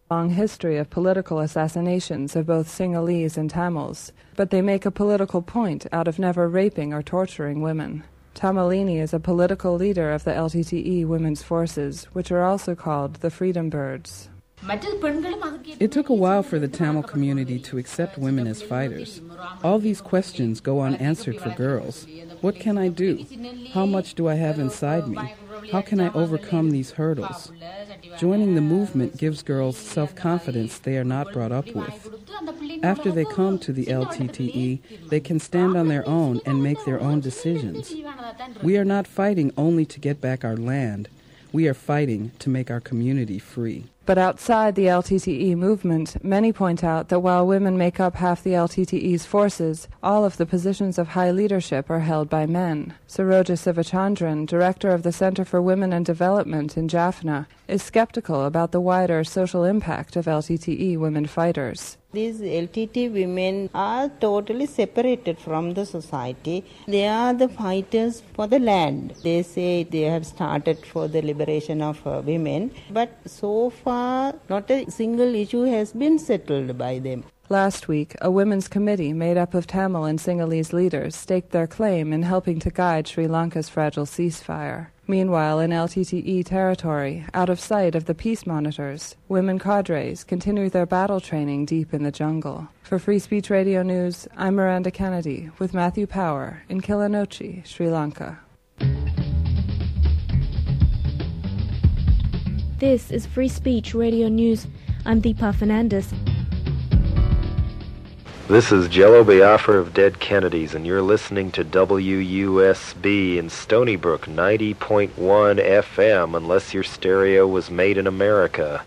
long history of political assassinations of both Sinhalese and Tamils, but they make a political point out of never raping or torturing women. Tamalini is a political leader of the LTTE women's forces, which are also called the Freedom Birds. It took a while for the Tamil community to accept women as fighters. All these questions go unanswered for girls. What can I do? How much do I have inside me? How can I overcome these hurdles? Joining the movement gives girls self-confidence they are not brought up with. After they come to the LTTE, they can stand on their own and make their own decisions. We are not fighting only to get back our land. We are fighting to make our community free. But outside the LTTE movement, many point out that while women make up half the LTTE's forces, all of the positions of high leadership are held by men. Saroja Sivachandran, director of the Center for Women and Development in Jaffna, is skeptical about the wider social impact of LTTE women fighters. These LTT women are totally separated from the society. They are the fighters for the land. They say they have started for the liberation of women, but so far not a single issue has been settled by them. Last week, a women's committee made up of Tamil and Sinhalese leaders staked their claim in helping to guide Sri Lanka's fragile ceasefire. Meanwhile, in LTTE territory, out of sight of the peace monitors, women cadres continue their battle training deep in the jungle. For Free Speech Radio News, I'm Miranda Kennedy with Matthew Power in Kilinochchi, Sri Lanka. This is Free Speech Radio News. I'm Deepa Fernandez. This is Jello Biafra of Dead Kennedys, and you're listening to WUSB in Stony Brook 90.1 FM, unless your stereo was made in America.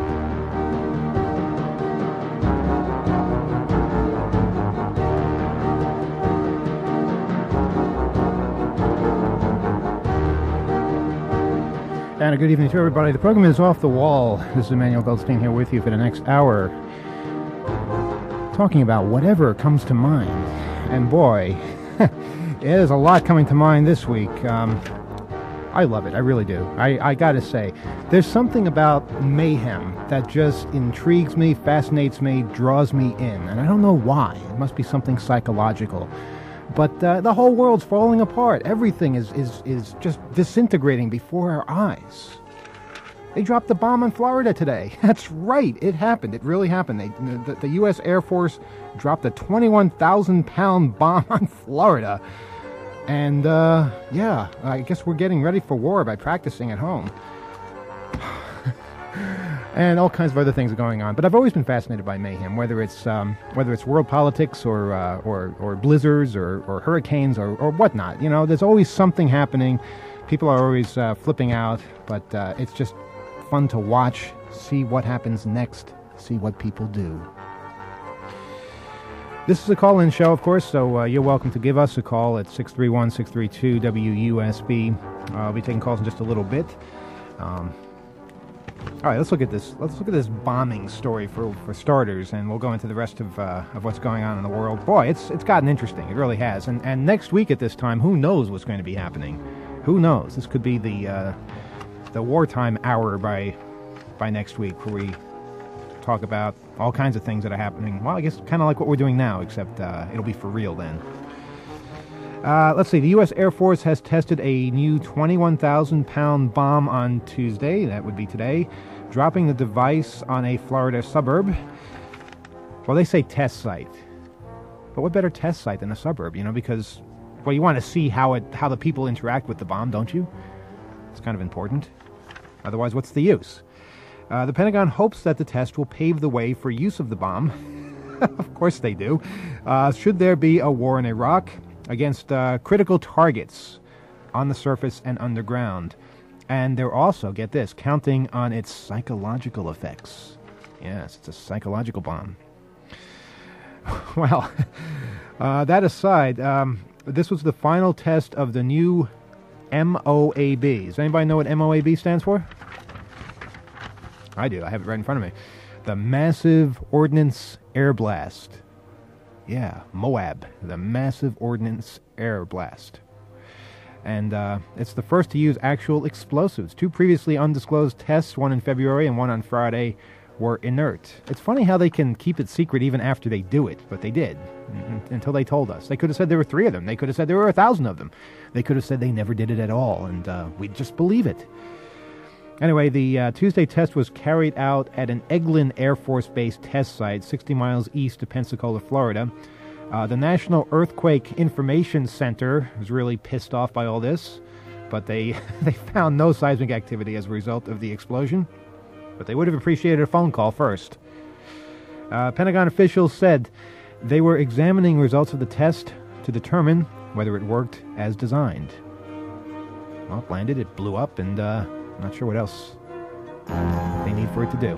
And a good evening to everybody. The program is Off the Wall. This is Emmanuel Goldstein here with you for the next hour, talking about whatever comes to mind. And boy, there's a lot coming to mind this week. I love it. I really do. I gotta say, there's something about mayhem that just intrigues me, fascinates me, draws me in. And I don't know why. It must be something psychological. But the whole world's falling apart. Everything is just disintegrating before our eyes. They dropped the bomb on Florida today. That's right. It happened. It really happened. The U.S. Air Force dropped a 21,000-pound bomb on Florida. And, yeah, I guess we're getting ready for war by practicing at home. And all kinds of other things are going on. But I've always been fascinated by mayhem, whether it's world politics or blizzards or hurricanes or whatnot. You know, there's always something happening. People are always flipping out, but it's just fun to watch, see what happens next, see what people do. This is a call-in show, of course, so you're welcome to give us a call at 631-632-WUSB. I'll be taking calls in just a little bit. All right, let's look at this. Let's look at this bombing story for starters, and we'll go into the rest of what's going on in the world. Boy, it's gotten interesting. It really has. And next week at this time, who knows what's going to be happening? Who knows? This could be the wartime hour by next week, where we talk about all kinds of things that are happening. Well, I guess kind of like what we're doing now, except it'll be for real then. Let's see. The U.S. Air Force has tested a new 21,000-pound bomb on Tuesday. That would be today, dropping the device on a Florida suburb. Well, they say test site. But what better test site than a suburb, you know, because, well, you want to see how the people interact with the bomb, don't you? It's kind of important. Otherwise, what's the use? The Pentagon hopes that the test will pave the way for use of the bomb. Of course they do. Should there be a war in Iraq against critical targets on the surface and underground. And they're also, get this, counting on its psychological effects. Yes, it's a psychological bomb. Well, that aside, this was the final test of the new MOAB. Does anybody know what MOAB stands for? I do. I have it right in front of me. The Massive Ordnance Air Blast. Yeah, MOAB, the Massive Ordnance Air Blast. And it's the first to use actual explosives. Two previously undisclosed tests, one in February and one on Friday, were inert. It's funny how they can keep it secret even after they do it, but they did, until they told us. They could have said there were 3 of them. They could have said there were 1,000 of them. They could have said they never did it at all, and we'd just believe it. Anyway, the Tuesday test was carried out at an Eglin Air Force Base test site 60 miles east of Pensacola, Florida. The National Earthquake Information Center was really pissed off by all this, but they found no seismic activity as a result of the explosion. But they would have appreciated a phone call first. Pentagon officials said they were examining results of the test to determine whether it worked as designed. Well, it landed, it blew up, and not sure what else they need for it to do.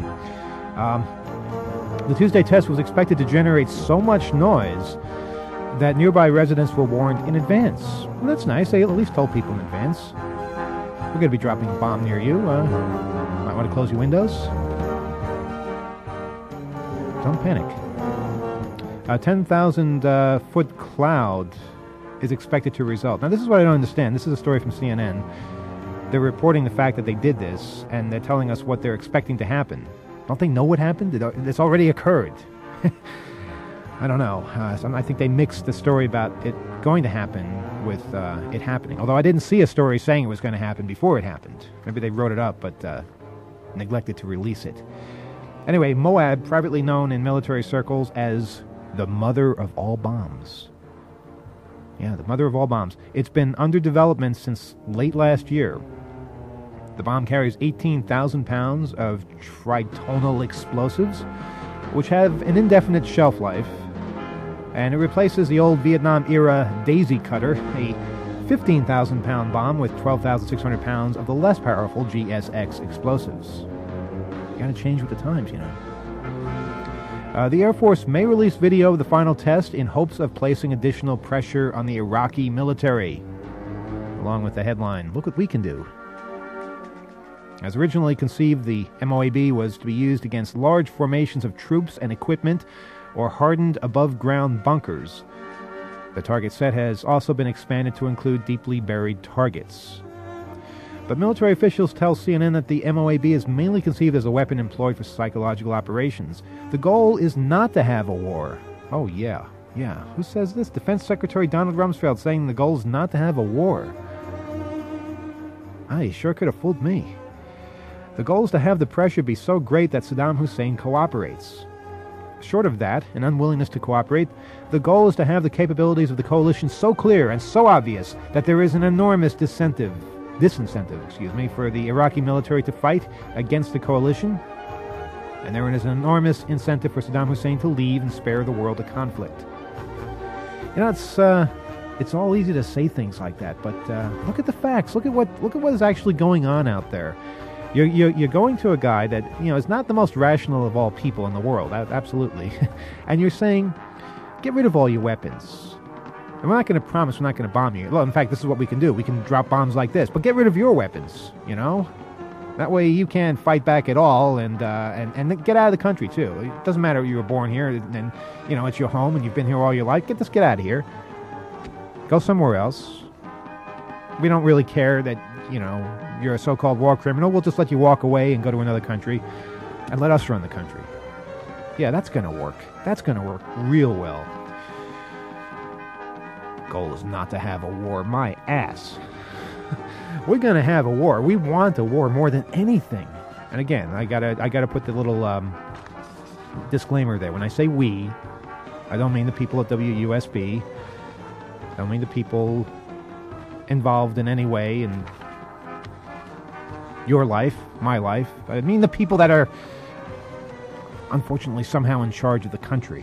The Tuesday test was expected to generate so much noise that nearby residents were warned in advance. Well, that's nice. They at least told people in advance. We're going to be dropping a bomb near you. Might want to close your windows. Don't panic. A 10,000-foot cloud is expected to result. Now, this is what I don't understand. This is a story from CNN. They're reporting the fact that they did this, and they're telling us what they're expecting to happen. Don't they know what happened? It's already occurred. I don't know. I think they mixed the story about it going to happen with it happening. Although I didn't see a story saying it was going to happen before it happened. Maybe they wrote it up, but neglected to release it. Anyway, Moab, privately known in military circles as the mother of all bombs. Yeah, the mother of all bombs. It's been under development since late last year. The bomb carries 18,000 pounds of tritonal explosives, which have an indefinite shelf life, and it replaces the old Vietnam-era Daisy Cutter, a 15,000-pound bomb with 12,600 pounds of the less powerful GSX explosives. You gotta change with the times, you know. The Air Force may release video of the final test in hopes of placing additional pressure on the Iraqi military, along with the headline, "Look what we can do." As originally conceived, the MOAB was to be used against large formations of troops and equipment or hardened above-ground bunkers. The target set has also been expanded to include deeply buried targets. But military officials tell CNN that the MOAB is mainly conceived as a weapon employed for psychological operations. The goal is not to have a war. Oh, yeah. Who says this? Defense Secretary Donald Rumsfeld saying the goal is not to have a war. He sure could have fooled me. The goal is to have the pressure be so great that Saddam Hussein cooperates. Short of that, an unwillingness to cooperate, the goal is to have the capabilities of the coalition so clear and so obvious that there is an enormous disincentive for the Iraqi military to fight against the coalition, and there is an enormous incentive for Saddam Hussein to leave and spare the world a conflict. You know, it's all easy to say things like that, but look at the facts. Look at what is actually going on out there. You're going to a guy that, is not the most rational of all people in the world, absolutely, and you're saying, get rid of all your weapons. And we're not going to promise we're not going to bomb you. Well, in fact, this is what we can do. We can drop bombs like this, but get rid of your weapons, That way you can't fight back at all, and get out of the country, too. It doesn't matter if you were born here, and, it's your home, and you've been here all your life. Get out of here. Go somewhere else. We don't really care that, you're a so-called war criminal. We'll just let you walk away and go to another country and let us run the country. Yeah, that's going to work. That's going to work real well. Goal is not to have a war. My ass. We're going to have a war. We want a war more than anything. And again, I gotta put the little disclaimer there. When I say we, I don't mean the people at WUSB. I don't mean the people involved in any way in your life, my life. I mean the people that are, unfortunately, somehow in charge of the country.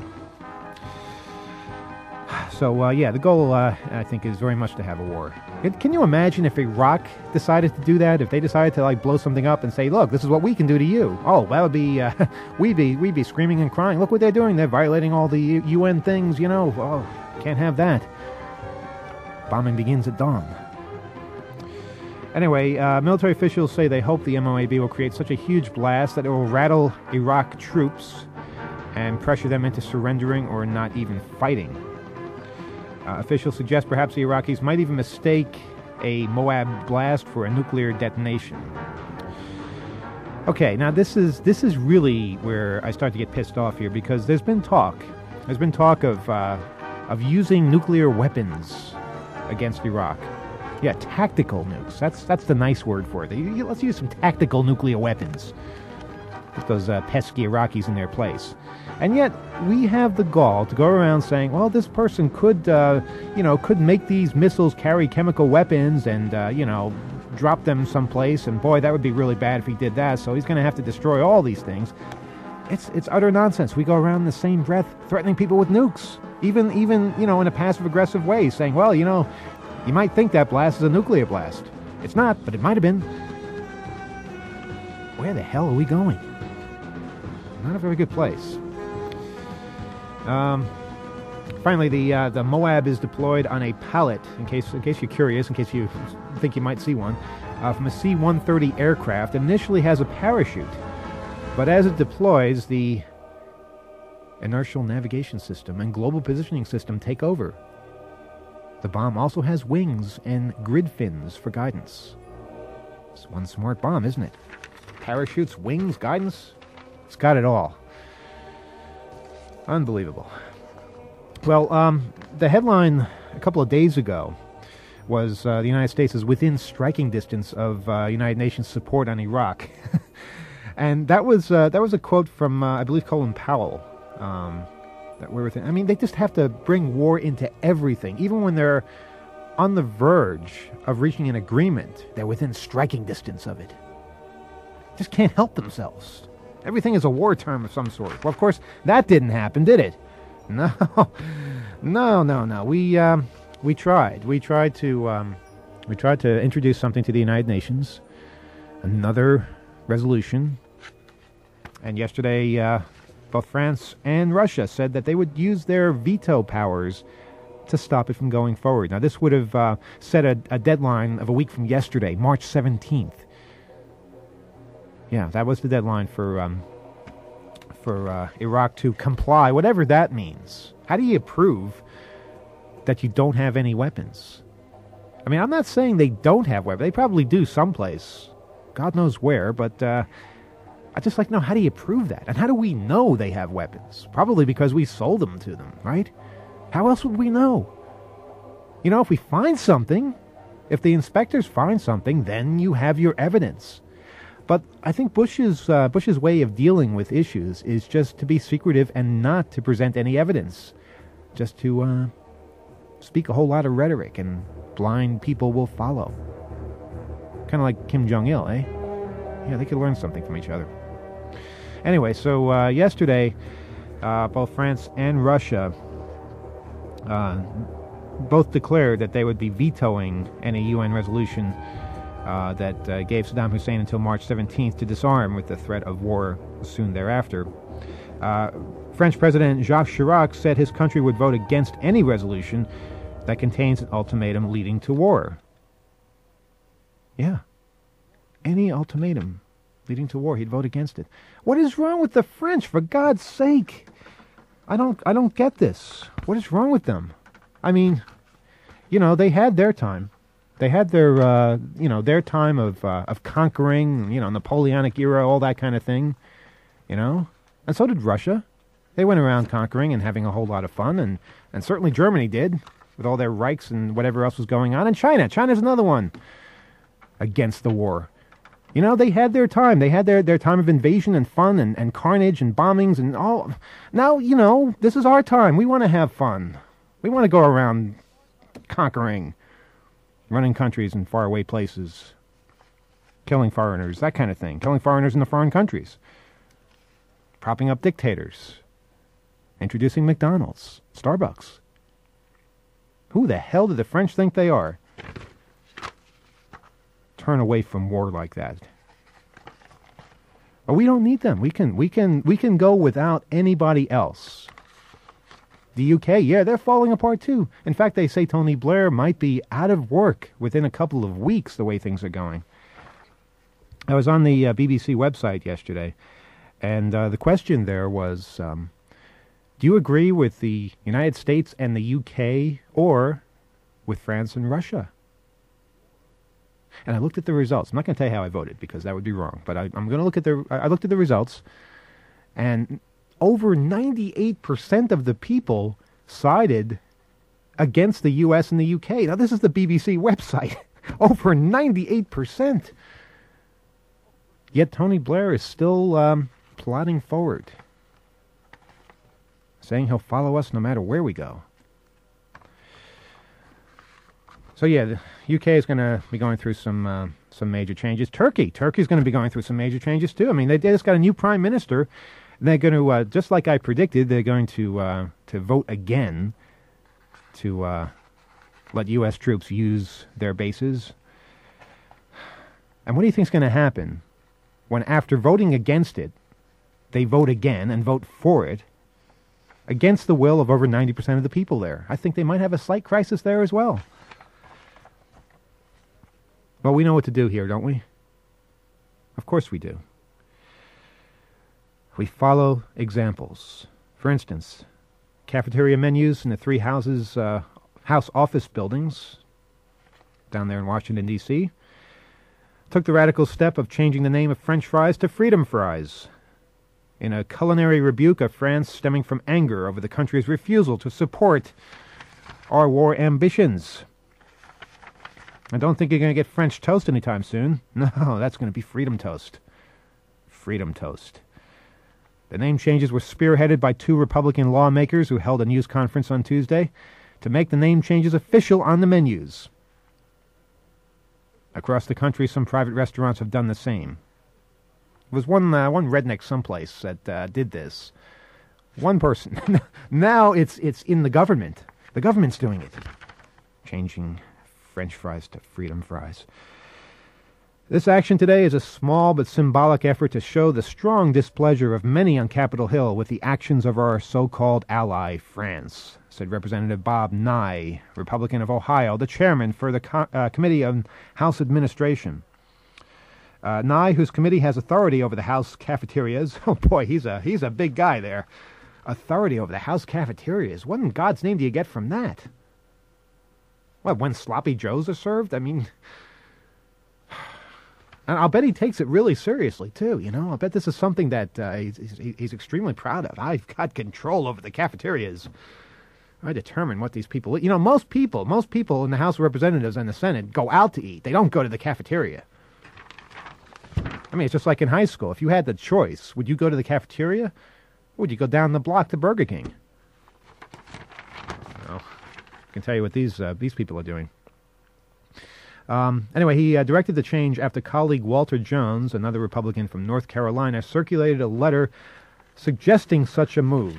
So, the goal, I think, is very much to have a war. Can you imagine if Iraq decided to do that? If they decided to, blow something up and say, look, this is what we can do to you. Oh, that would be, we'd be screaming and crying. Look what they're doing. They're violating all the UN things, Oh, can't have that. Bombing begins at dawn. Anyway, military officials say they hope the MOAB will create such a huge blast that it will rattle Iraq troops and pressure them into surrendering or not even fighting. Officials suggest perhaps the Iraqis might even mistake a Moab blast for a nuclear detonation. Okay, now this is really where I start to get pissed off here, because there's been talk of using nuclear weapons against Iraq. Yeah, tactical nukes. That's the nice word for it. Let's use some tactical nuclear weapons. Put those pesky Iraqis in their place. And yet we have the gall to go around saying, well, this person could make these missiles carry chemical weapons and drop them someplace, and boy, that would be really bad if he did that, so he's going to have to destroy all these things. It's utter nonsense. We go around in the same breath threatening people with nukes, even in a passive-aggressive way, saying, well, you might think that blast is a nuclear blast. It's not, but it might have been. Where the hell are we going? Not a very good place. Finally, the Moab is deployed on a pallet, in case you're curious, in case you think you might see one, from a C-130 aircraft. It initially has a parachute, but as it deploys, the inertial navigation system and global positioning system take over. The bomb also has wings and grid fins for guidance. It's one smart bomb, isn't it? Parachutes, wings, guidance. It's got it all. Unbelievable. Well, the headline a couple of days ago was the United States is within striking distance of United Nations support on Iraq. And that was a quote from, I believe, Colin Powell. That we're within. I mean, they just have to bring war into everything. Even when they're on the verge of reaching an agreement, they're within striking distance of it. Just can't help themselves. Everything is a war term of some sort. Well, of course, that didn't happen, did it? No. We tried. We tried to introduce something to the United Nations, another resolution. And yesterday, both France and Russia said that they would use their veto powers to stop it from going forward. Now, this would have set a deadline of a week from yesterday, March 17th. Yeah, that was the deadline for Iraq to comply, whatever that means. How do you prove that you don't have any weapons? I mean, I'm not saying they don't have weapons. They probably do someplace. God knows where, but I just like to know, how do you prove that? And how do we know they have weapons? Probably because we sold them to them, right? How else would we know? If we find something, if the inspectors find something, then you have your evidence. But I think Bush's way of dealing with issues is just to be secretive and not to present any evidence. Just to speak a whole lot of rhetoric, and blind people will follow. Kind of like Kim Jong-il, eh? Yeah, they could learn something from each other. Anyway, so yesterday, both France and Russia both declared that they would be vetoing any UN resolution that gave Saddam Hussein until March 17th to disarm, with the threat of war soon thereafter. French President Jacques Chirac said his country would vote against any resolution that contains an ultimatum leading to war. Yeah. Any ultimatum leading to war, he'd vote against it. What is wrong with the French, for God's sake? I don't get this. What is wrong with them? I mean, they had their time. They had their, their time of conquering, Napoleonic era, all that kind of thing, And so did Russia. They went around conquering and having a whole lot of fun, and certainly Germany did, with all their Reichs and whatever else was going on. And China's another one against the war. They had their time. They had their time of invasion and fun and carnage and bombings and all. Now, this is our time. We want to have fun. We want to go around conquering, running countries in faraway places, killing foreigners, that kind of thing. Killing foreigners in the foreign countries. Propping up dictators. Introducing McDonald's, Starbucks. Who the hell do the French think they are? Turn away from war like that. But we don't need them. We can go without anybody else. The UK, yeah, they're falling apart too. In fact, they say Tony Blair might be out of work within a couple of weeks, the way things are going. I was on the BBC website yesterday, and the question there was, do you agree with the United States and the UK, or with France and Russia? And I looked at the results. I'm not going to tell you how I voted because that would be wrong. But I'm going to look at I looked at the results, and over 98% of the people sided against the U.S. and the U.K. Now, this is the BBC website. Over 98%. Yet Tony Blair is still plodding forward, saying he'll follow us no matter where we go. So yeah, the UK is going to be going through some major changes. Turkey's going to be going through some major changes too. I mean, they just got a new prime minister. And they're going to, just like I predicted, they're going to vote again to let U.S. troops use their bases. And what do you think is going to happen when, after voting against it, they vote again and vote for it against the will of over 90% of the people there? I think they might have a slight crisis there as well. But we know what to do here, don't we? Of course we do. We follow examples. For instance, cafeteria menus in the three House office buildings down there in Washington, D.C., took the radical step of changing the name of French fries to Freedom Fries, in a culinary rebuke of France stemming from anger over the country's refusal to support our war ambitions. I don't think you're going to get French toast anytime soon. No, that's going to be Freedom Toast. Freedom Toast. The name changes were spearheaded by two Republican lawmakers who held a news conference on Tuesday to make the name changes official on the menus. Across the country, some private restaurants have done the same. There was one redneck someplace that did this. One person. Now it's in the government. The government's doing it. Changing French fries to Freedom Fries. This action today is a small but symbolic effort to show the strong displeasure of many on Capitol Hill with the actions of our so-called ally, France, said Representative Bob Nye, Republican of Ohio, the chairman for the Committee on House Administration. Nye, whose committee has authority over the House cafeterias, oh boy, he's a big guy there. Authority over the House cafeterias. What in God's name do you get from that? What, when sloppy joes are served? I mean, and I'll bet he takes it really seriously, too, you know. I'll bet this is something that he's extremely proud of. I've got control over the cafeterias. I determine what these people eat. You know, most people in the House of Representatives and the Senate go out to eat. They don't go to the cafeteria. I mean, it's just like in high school. If you had the choice, would you go to the cafeteria? Or would you go down the block to Burger King? Well, I can tell you what these people are doing. Anyway, he directed the change after colleague Walter Jones, another Republican from North Carolina, circulated a letter suggesting such a move.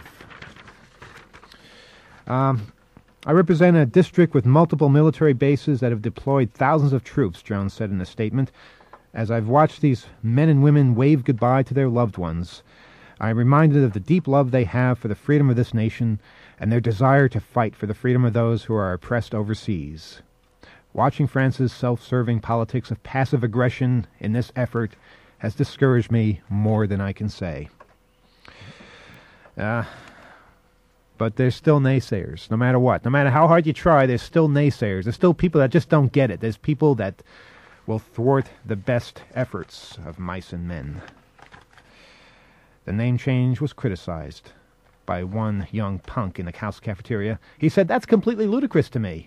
I represent a district with multiple military bases that have deployed thousands of troops, Jones said in a statement. As I've watched these men and women wave goodbye to their loved ones, I am reminded of the deep love they have for the freedom of this nation and their desire to fight for the freedom of those who are oppressed overseas. Watching France's self-serving politics of passive aggression in this effort has discouraged me more than I can say. But there's still naysayers, no matter what. No matter how hard you try, there's still naysayers. There's still people that just don't get it. There's people that will thwart the best efforts of mice and men. The name change was criticized by one young punk in the House cafeteria. He said, "That's completely ludicrous to me."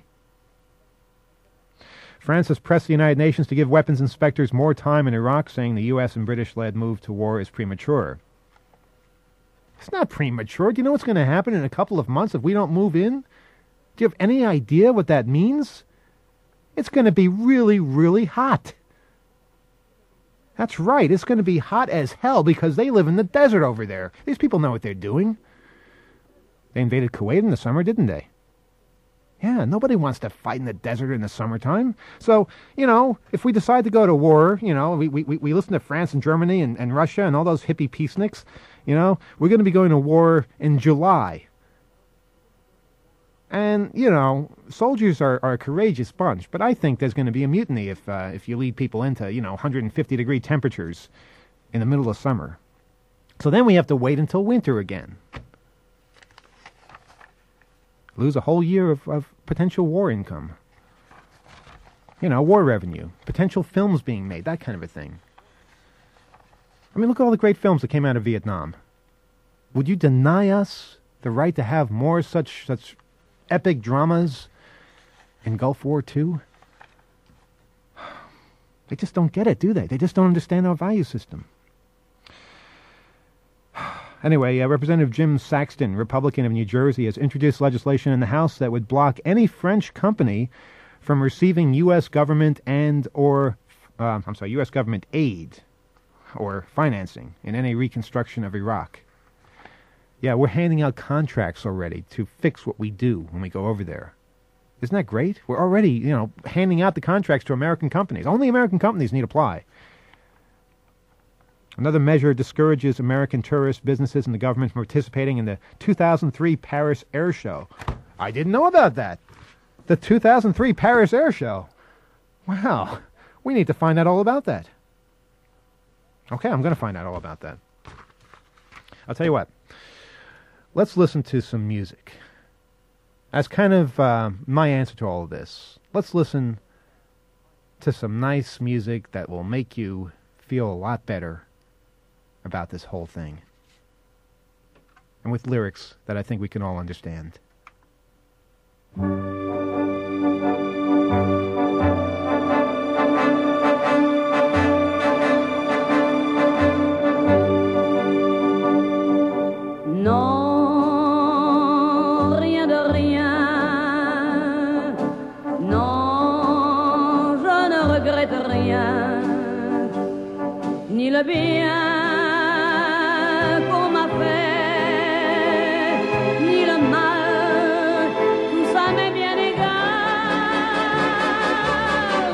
France has pressed the United Nations to give weapons inspectors more time in Iraq, saying the U.S. and British-led move to war is premature. It's not premature. Do you know what's going to happen in a couple of months if we don't move in? Do you have any idea what that means? It's going to be really, really hot. That's right. It's going to be hot as hell because they live in the desert over there. These people know what they're doing. They invaded Kuwait in the summer, didn't they? Yeah, nobody wants to fight in the desert in the summertime. So, you know, if we decide to go to war, you know, we listen to France and Germany and Russia and all those hippie peaceniks, you know, we're going to be going to war in July. And, you know, soldiers are a courageous bunch, but I think there's going to be a mutiny if you lead people into, you know, 150-degree temperatures in the middle of summer. So then we have to wait until winter again. Lose a whole year of potential war income. war revenue, potential films being made, that kind of a thing. I mean, look at all the great films that came out of Vietnam. Would you deny us the right to have more such epic dramas in Gulf War II? They just don't get it, do they? They just don't understand our value system. Anyway, Representative Jim Saxton, Republican of New Jersey, has introduced legislation in the House that would block any French company from receiving U.S. government U.S. government aid or financing in any reconstruction of Iraq. Yeah, we're handing out contracts already to fix what we do when we go over there. Isn't that great? We're already, handing out the contracts to American companies. Only American companies need apply. Another measure discourages American tourists, businesses, and the government from participating in the 2003 Paris Air Show. I didn't know about that. The 2003 Paris Air Show. Wow. We need to find out all about that. Okay, I'm going to find out all about that. I'll tell you what. Let's listen to some music. That's kind of my answer to all of this. Let's listen to some nice music that will make you feel a lot better about this whole thing. And with lyrics that I think we can all understand. Non, rien de rien. Non, je ne regrette rien. Ni le bien qu'on m'a fait, ni le mal, tout ça m'est bien égal.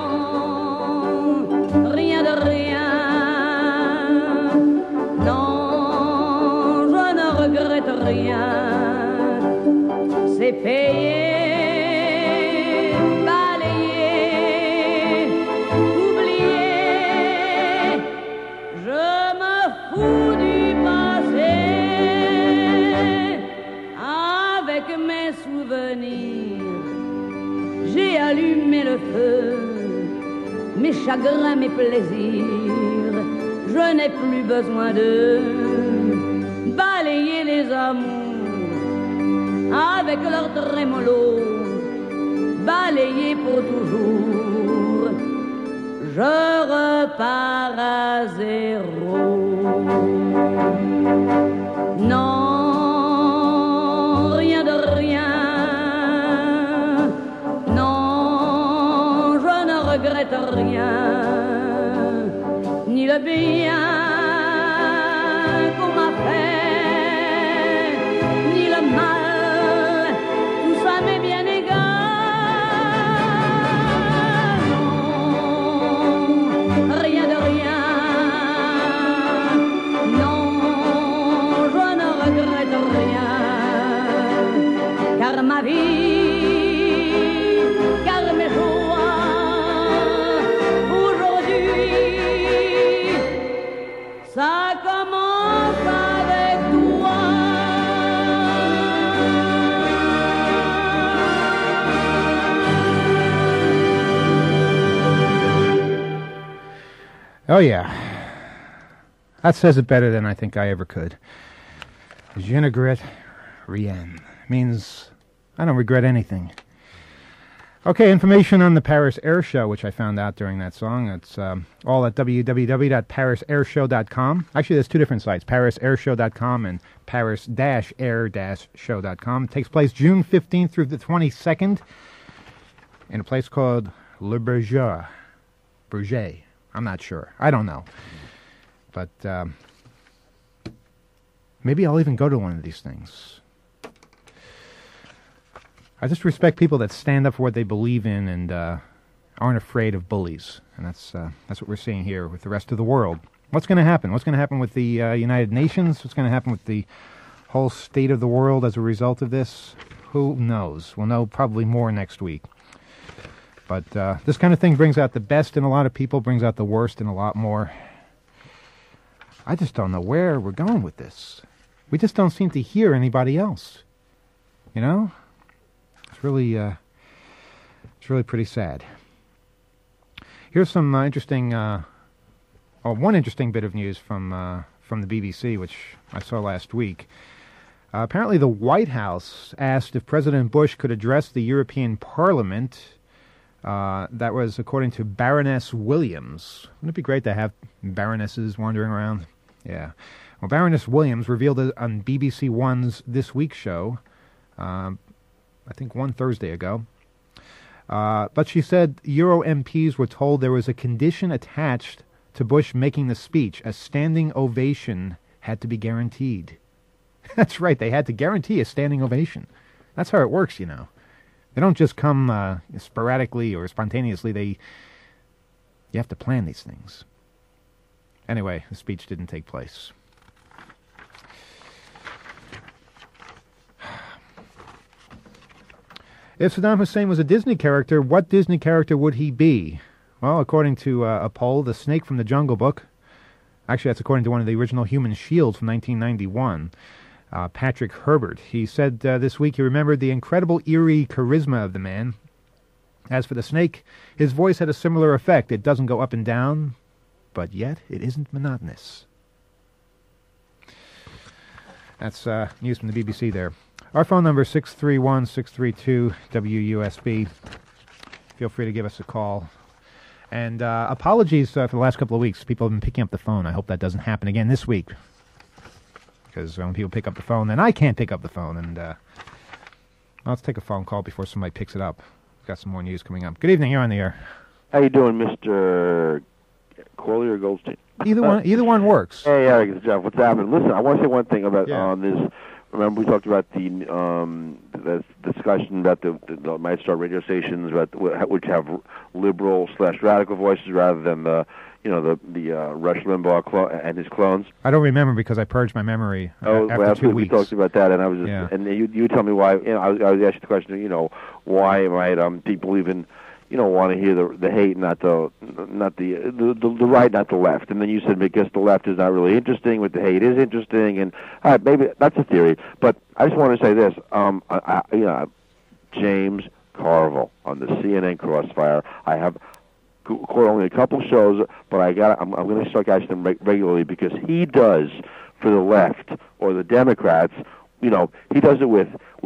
Non, rien de rien. Non, je ne regrette rien. C'est payé. J'ai allumé le feu, mes chagrins, mes plaisirs. Je n'ai plus besoin de balayer les amours avec leur trémolo, balayer pour toujours. Je repars à zéro. Non, rien de rien. Regrette rien, ni le bien qu'on m'a fait, ni le mal, tout ça m'est bien égal. Non, rien de rien. Non, je ne regrette rien, car ma vie, car mes jours, ça commence avec toi. Oh yeah. That says it better than I think I ever could. Je ne regrette rien. Means I don't regret anything. Okay, information on the Paris Air Show, which I found out during that song. It's all at www.parisairshow.com. Actually, there's two different sites, parisairshow.com and paris-air-show.com. It takes place June 15th through the 22nd in a place called Le Bourget. Bourget. I'm not sure. I don't know. But maybe I'll even go to one of these things. I just respect people that stand up for what they believe in and aren't afraid of bullies. And that's what we're seeing here with the rest of the world. What's going to happen? What's going to happen with the United Nations? What's going to happen with the whole state of the world as a result of this? Who knows? We'll know probably more next week. But this kind of thing brings out the best in a lot of people, brings out the worst in a lot more. I just don't know where we're going with this. We just don't seem to hear anybody else. You know? It's really pretty sad. Here's some interesting, one interesting bit of news from the BBC, which I saw last week. Apparently, the White House asked if President Bush could address the European Parliament. That was according to Baroness Williams. Wouldn't it be great to have baronesses wandering around? Yeah. Well, Baroness Williams revealed it on BBC One's This Week show, I think one Thursday ago. But she said Euro MPs were told there was a condition attached to Bush making the speech. A standing ovation had to be guaranteed. That's right, they had to guarantee a standing ovation. That's how it works, you know. They don't just come sporadically or spontaneously. You have to plan these things. Anyway, the speech didn't take place. If Saddam Hussein was a Disney character, what Disney character would he be? Well, according to a poll, the snake from the Jungle Book. Actually, that's according to one of the original Human Shields from 1991. Patrick Herbert. He said this week he remembered the incredible eerie charisma of the man. As for the snake, his voice had a similar effect. It doesn't go up and down, but yet it isn't monotonous. That's news from the BBC there. Our phone number is 631-632-WUSB. Feel free to give us a call. And apologies for the last couple of weeks. People have been picking up the phone. I hope that doesn't happen again this week. Because when people pick up the phone, then I can't pick up the phone. And let's take a phone call before somebody picks it up. We've got some more news coming up. Good evening. You're on the air. How you doing, Mr. Corley or Goldstein? Either one works. Hey, Eric, it's Jeff. What's happening? Listen, I want to say one thing about this. Remember, we talked about the discussion about the might start radio stations about which have liberal/radical voices rather than the Rush Limbaugh and his clones. I don't remember because I purged my memory after 2 weeks. We talked about that, and I was just, and you tell me why. I was asking the question, why might people even want to hear the hate, not the right, not the left. And then you said because the left is not really interesting, but the hate is interesting. And all right, maybe that's a theory. But I just want to say this: James Carville on the CNN Crossfire. I have caught only a couple shows, but I'm going to start catching them regularly because he does for the left or the Democrats. He does it with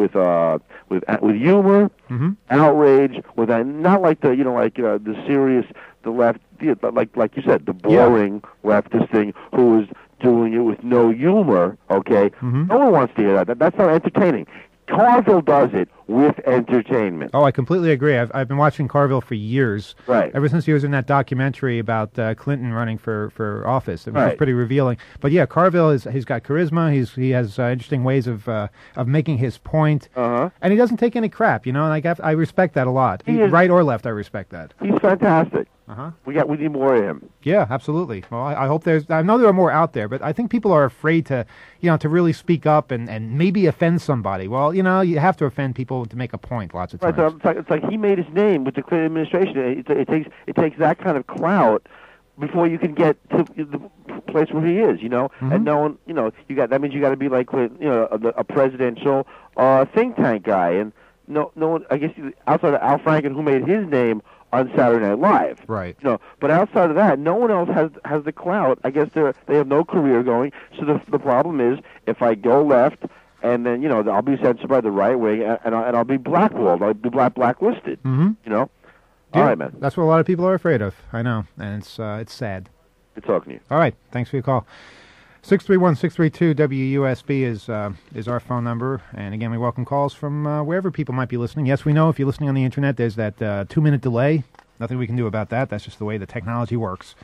humor, outrage, with not like the serious, the left, like you said, the boring leftist thing who is doing it with no humor. Okay, no one wants to hear that. That's not entertaining. Carville does it with entertainment. Oh, I completely agree. I've been watching Carville for years. Right. Ever since he was in that documentary about Clinton running for office. It was pretty revealing. But yeah, Carville he's got charisma. He has interesting ways of making his point. And he doesn't take any crap, and I respect that a lot. Right or left, I respect that. He's fantastic. We need more of him. Yeah, absolutely. Well, I hope I know there are more out there, but I think people are afraid to really speak up and maybe offend somebody. Well, you have to offend people to make a point lots of times. Right, so it's like he made his name with the Clinton administration. It takes that kind of clout before you can get to the place where he is, and no one, that means you got to be like, a presidential think tank guy, and no one, I guess, outside of Al Franken, who made his name on Saturday Night Live. Right. But outside of that, no one else has the clout. I guess they have no career going. So the problem is, if I go left, and then I'll be censored by the right wing, and I'll be blackballed. I'll be blacklisted. Yeah, all right, man. That's what a lot of people are afraid of. I know, and it's sad. Good talking to you. All right, thanks for your call. 631-632-WUSB is our phone number, and again, we welcome calls from wherever people might be listening. Yes, we know if you're listening on the internet, there's that 2-minute delay. Nothing we can do about that. That's just the way the technology works.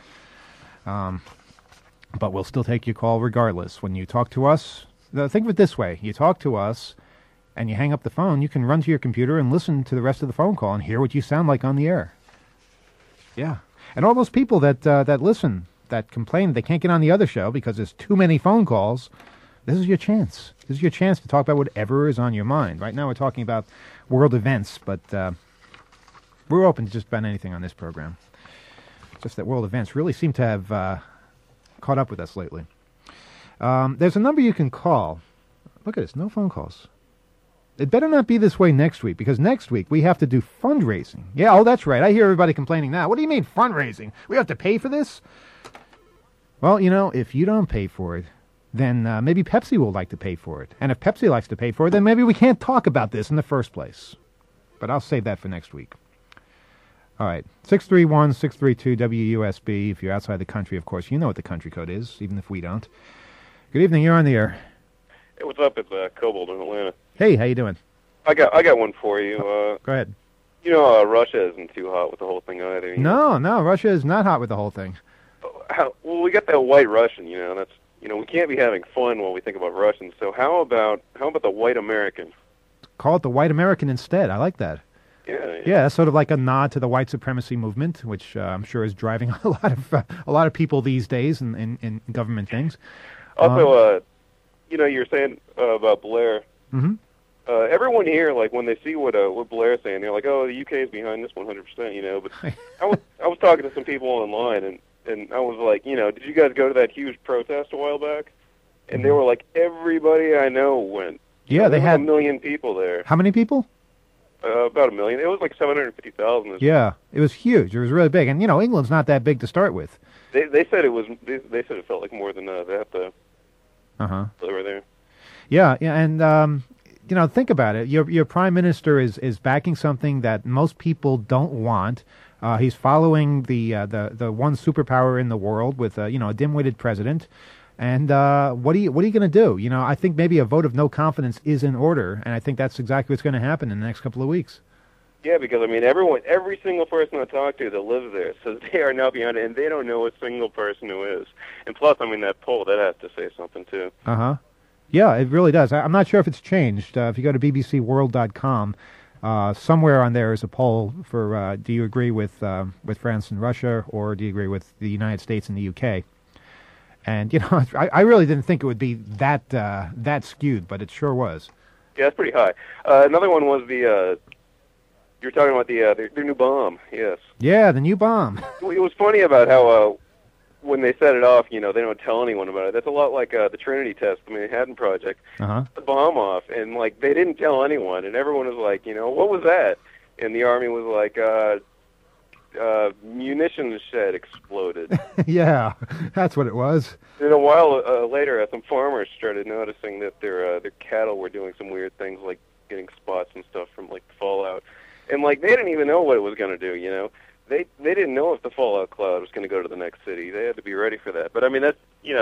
But we'll still take your call regardless. When you talk to us, think of it this way: you talk to us, and you hang up the phone. You can run to your computer and listen to the rest of the phone call and hear what you sound like on the air. Yeah, and all those people that listen, that complain they can't get on the other show because there's too many phone calls, this is your chance. This is your chance to talk about whatever is on your mind. Right now we're talking about world events, but we're open to just about anything on this program. Just that world events really seem to have caught up with us lately. There's a number you can call. Look at this, no phone calls. It better not be this way next week, because next week we have to do fundraising. Yeah, oh, that's right. I hear everybody complaining now. What do you mean fundraising? We have to pay for this? Well, if you don't pay for it, then maybe Pepsi will like to pay for it. And if Pepsi likes to pay for it, then maybe we can't talk about this in the first place. But I'll save that for next week. All right, 631-632-WUSB. If you're outside the country, of course, you know what the country code is, even if we don't. Good evening, you're on the air. Hey, what's up? It's Cobalt in Atlanta. Hey, how you doing? I got one for you. Go ahead. Russia isn't too hot with the whole thing either. No, Russia is not hot with the whole thing. Well, we got that white Russian. That's we can't be having fun while we think about Russians. So how about the white American? Call it the white American instead. I like that. Yeah, that's sort of like a nod to the white supremacy movement, which I'm sure is driving a lot of people these days in government things. Also, you're saying about Blair. Mm-hmm. Everyone here, like when they see what Blair's saying, they're like, "Oh, the UK is behind this 100%." But I was talking to some people online, and I was like, did you guys go to that huge protest a while back? And they were like, everybody I know went. Yeah, they had 1 million people there. How many people? About 1 million. It was like 750,000. Yeah, it was huge. It was really big, and England's not that big to start with. They said it was. They said it felt like more than that. They were there. Yeah, and think about it. Your prime minister is backing something that most people don't want. He's following the one superpower in the world with a dim-witted president. And what are you going to do? I think maybe a vote of no confidence is in order, and I think that's exactly what's going to happen in the next couple of weeks. Yeah, because every single person I talk to that lives there says they are now behind it, and they don't know a single person who is. And plus, that poll, that has to say something too. Yeah, it really does. I'm not sure if it's changed. If you go to bbcworld.com, somewhere on there is a poll for do you agree with France and Russia, or do you agree with the United States and the UK? And I really didn't think it would be that skewed, but it sure was. Yeah, it's pretty high. Another one was you're talking about their new bomb. Yes. Yeah, the new bomb. It was funny about how when they set it off, they don't tell anyone about it. That's a lot like the Trinity test, the Manhattan Project. The bomb off, and they didn't tell anyone, and everyone was like, what was that? And the Army was like, munitions shed exploded. Yeah, that's what it was. And a while later, some farmers started noticing that their cattle were doing some weird things, like getting spots and stuff from fallout, and they didn't even know what it was going to do. They didn't know if the fallout cloud was going to go to the next city. They had to be ready for that. But it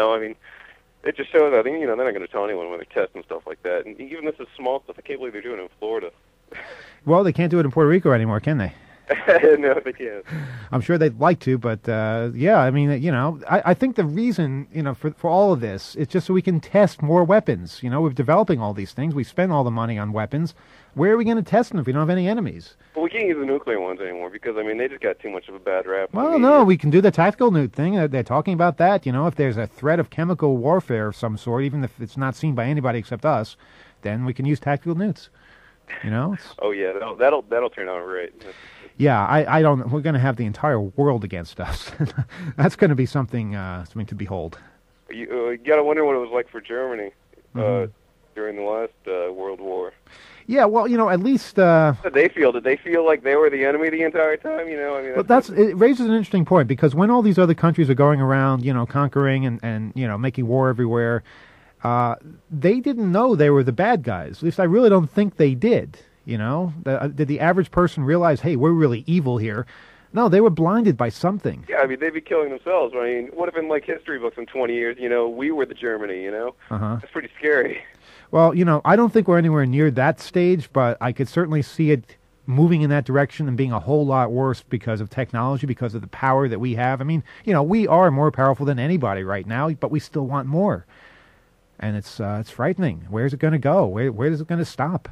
just shows. I think they're not going to tell anyone when they're testing stuff like that. And even this is small stuff. I can't believe they're doing it in Florida. Well, they can't do it in Puerto Rico anymore, can they? No, they can't. I'm sure they'd like to, but yeah, I think the reason, for all of this is just so we can test more weapons. We're developing all these things. We spend all the money on weapons. Where are we going to test them if we don't have any enemies? Well, we can't use the nuclear ones anymore because, they just got too much of a bad rap. Well, no, we can do the tactical nuke thing. They're talking about that. If there's a threat of chemical warfare of some sort, even if it's not seen by anybody except us, then we can use tactical nukes. Oh, yeah, that'll turn out right. Yeah, I don't. We're going to have the entire world against us. That's going to be something to behold. You got to wonder what it was like for Germany during the last World War. Yeah, well, at least did they feel like they were the enemy the entire time? Well, it raises an interesting point, because when all these other countries are going around, conquering and making war everywhere, they didn't know they were the bad guys. At least I really don't think they did. Did the average person realize, hey, we're really evil here? No, they were blinded by something. Yeah, they'd be killing themselves. What if in history books in 20 years, we were the Germany, That's pretty scary. Well, I don't think we're anywhere near that stage, but I could certainly see it moving in that direction and being a whole lot worse because of technology, because of the power that we have. We are more powerful than anybody right now, but we still want more. And it's frightening. Where's it going to go? Where is it going to stop?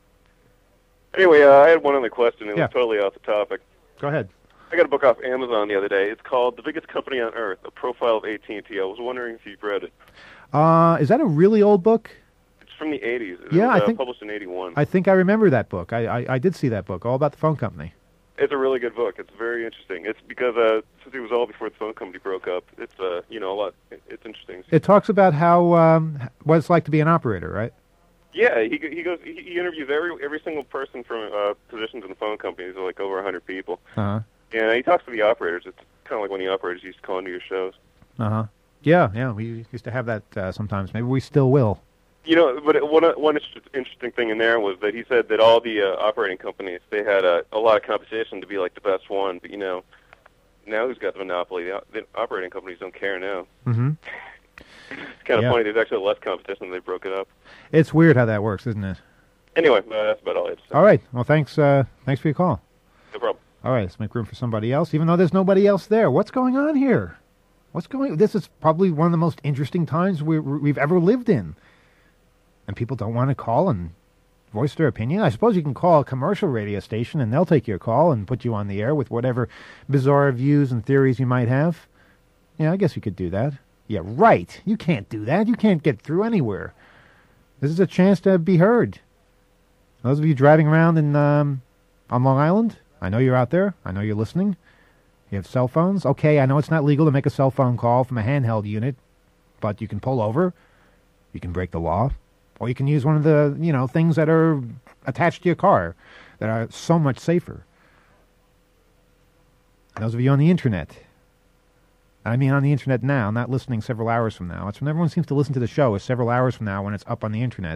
Anyway, I had one other question. It was totally off the topic. Go ahead. I got a book off Amazon the other day. It's called The Biggest Company on Earth, A Profile of AT&T. I was wondering if you've read it. Is that a really old book? It's from the 80s. It was published in 81. I think I remember that book. I did see that book, all about the phone company. It's a really good book. It's very interesting. It's because since it was all before the phone company broke up, it's a lot. It's interesting. It talks about how what it's like to be an operator, right? Yeah, he interviews every single person from positions in the phone companies, like over 100 people. Uh-huh. And he talks to the operators. It's kind of like when the operators used to call into your shows. Uh-huh. Yeah, we used to have that sometimes. Maybe we still will. You know, but one interesting thing in there was that he said that all the operating companies, they had a lot of competition to be like the best one. But, you know, now who's got the monopoly? The operating companies don't care now. Mm-hmm. It's kind of funny. There's actually less competition. They broke it up. It's weird how that works, isn't it? Anyway, that's about all I have to say. All right. Well, thanks for your call. No problem. All right, let's make room for somebody else, even though there's nobody else there. What's going on here? This is probably one of the most interesting times we've ever lived in. And people don't want to call and voice their opinion. I suppose you can call a commercial radio station and they'll take your call and put you on the air with whatever bizarre views and theories you might have. Yeah, I guess you could do that. Yeah, right. You can't do that. You can't get through anywhere. This is a chance to be heard. Those of you driving around on Long Island, I know you're out there. I know you're listening. You have cell phones. Okay, I know it's not legal to make a cell phone call from a handheld unit, but you can pull over. You can break the law. Or you can use one of the, things that are attached to your car that are so much safer. Those of you on the internet. I mean on the internet now, not listening several hours from now. That's when everyone seems to listen to the show, is several hours from now when it's up on the internet.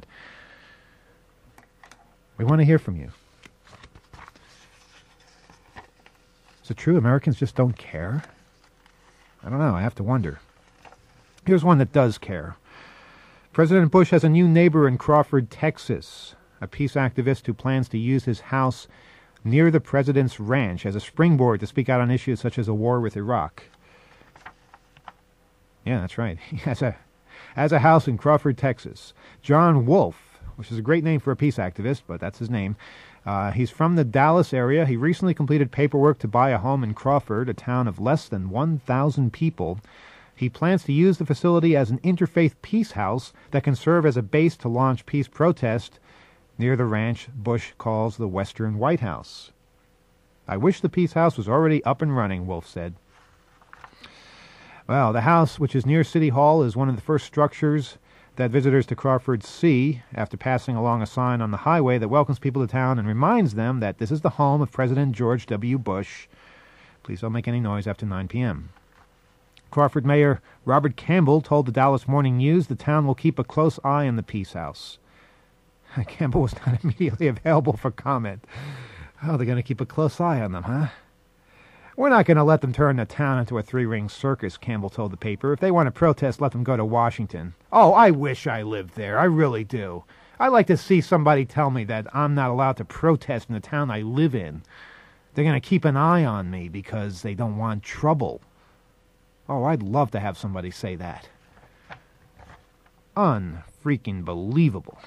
We want to hear from you. Is it true Americans just don't care? I don't know. I have to wonder. Here's one that does care. President Bush has a new neighbor in Crawford, Texas, a peace activist who plans to use his house near the president's ranch as a springboard to speak out on issues such as a war with Iraq. Yeah, that's right. He has a house in Crawford, Texas. John Wolf, which is a great name for a peace activist, but that's his name. He's from the Dallas area. He recently completed paperwork to buy a home in Crawford, a town of less than 1,000 people. He plans to use the facility as an interfaith peace house that can serve as a base to launch peace protest near the ranch Bush calls the Western White House. I wish the peace house was already up and running, Wolf said. Well, the house, which is near City Hall, is one of the first structures that visitors to Crawford see after passing along a sign on the highway that welcomes people to town and reminds them that this is the home of President George W. Bush. Please don't make any noise after 9 p.m. Crawford Mayor Robert Campbell told the Dallas Morning News the town will keep a close eye on the peace house. Campbell was not immediately available for comment. Oh, they're going to keep a close eye on them, huh? We're not going to let them turn the town into a three-ring circus, Campbell told the paper. If they want to protest, let them go to Washington. Oh, I wish I lived there. I really do. I'd like to see somebody tell me that I'm not allowed to protest in the town I live in. They're going to keep an eye on me because they don't want trouble. Oh, I'd love to have somebody say that. Unfreaking believable.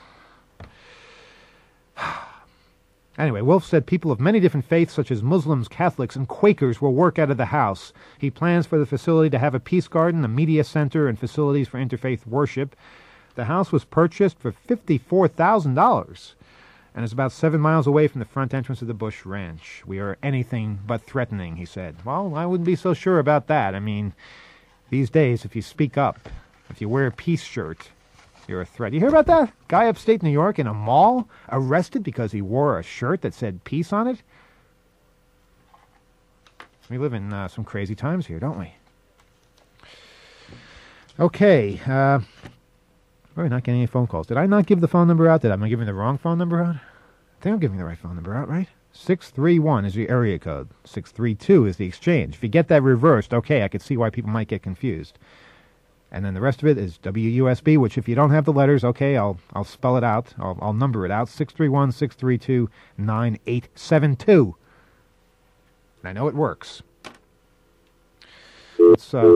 Anyway, Wolf said people of many different faiths, such as Muslims, Catholics, and Quakers, will work out of the house. He plans for the facility to have a peace garden, a media center, and facilities for interfaith worship. The house was purchased for $54,000 and is about 7 miles away from the front entrance of the Bush Ranch. We are anything but threatening, he said. Well, I wouldn't be so sure about that. I mean, these days, if you speak up, if you wear a peace shirt, you're a threat. You hear about that? Guy upstate New York in a mall arrested because he wore a shirt that said peace on it? We live in some crazy times here, don't we? Okay. We're not getting any phone calls. Did I not give the phone number out? Am I giving the wrong phone number out? I think I'm giving the right phone number out, right? 631 is your area code. 632 is the exchange. If you get that reversed, okay, I could see why people might get confused. And then the rest of it is WUSB, which if you don't have the letters, okay, I'll spell it out. I'll number it out. 631-632-9872. And I know it works. Let's make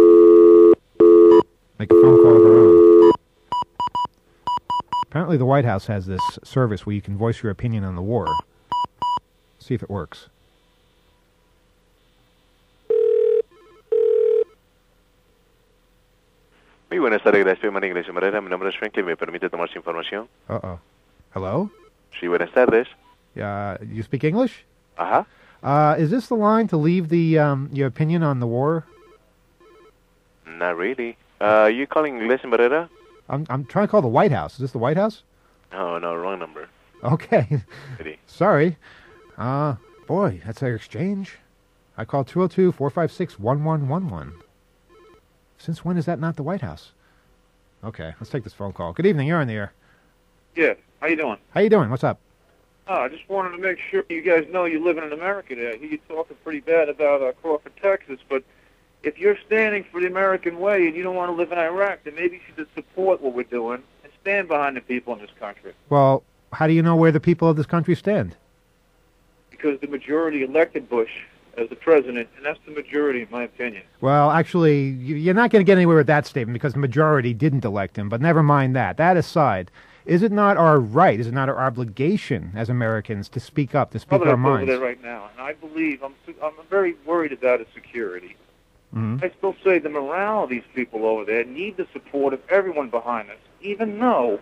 a phone call of our own. Apparently the White House has this service where you can voice your opinion on the war. See if it works. Muy buenas tardes, gracias, María Iglesia Morera. Mi nombre es Franklin. ¿Me permite tomar su información? Uh-oh. Hello? Sí, buenas tardes. You speak English? Ajá. Is this the line to leave the your opinion on the war? Not really. You calling Iglesia Morera? I'm trying to call the White House. Is this the White House? Oh, no, wrong number. Okay. Pity. Sorry. Boy, that's our exchange. I called 202-456-1111. Since when is that not the White House? Okay, let's take this phone call. Good evening, you're on the air. Yeah, how you doing? How you doing? What's up? I just wanted to make sure you guys know you're living in America there. I hear you talking pretty bad about Crawford, Texas, but if you're standing for the American way and you don't want to live in Iraq, then maybe you should just support what we're doing and stand behind the people in this country. Well, how do you know where the people of this country stand? Because the majority elected Bush as the president, and that's the majority, in my opinion. Well, actually, you're not going to get anywhere with that statement because the majority didn't elect him, but never mind that. That aside, is it not our right, is it not our obligation as Americans to speak up, to speak our minds? Over there right now, and I believe, I'm very worried about his security. Mm-hmm. I still say the morale of these people over there need the support of everyone behind us, even though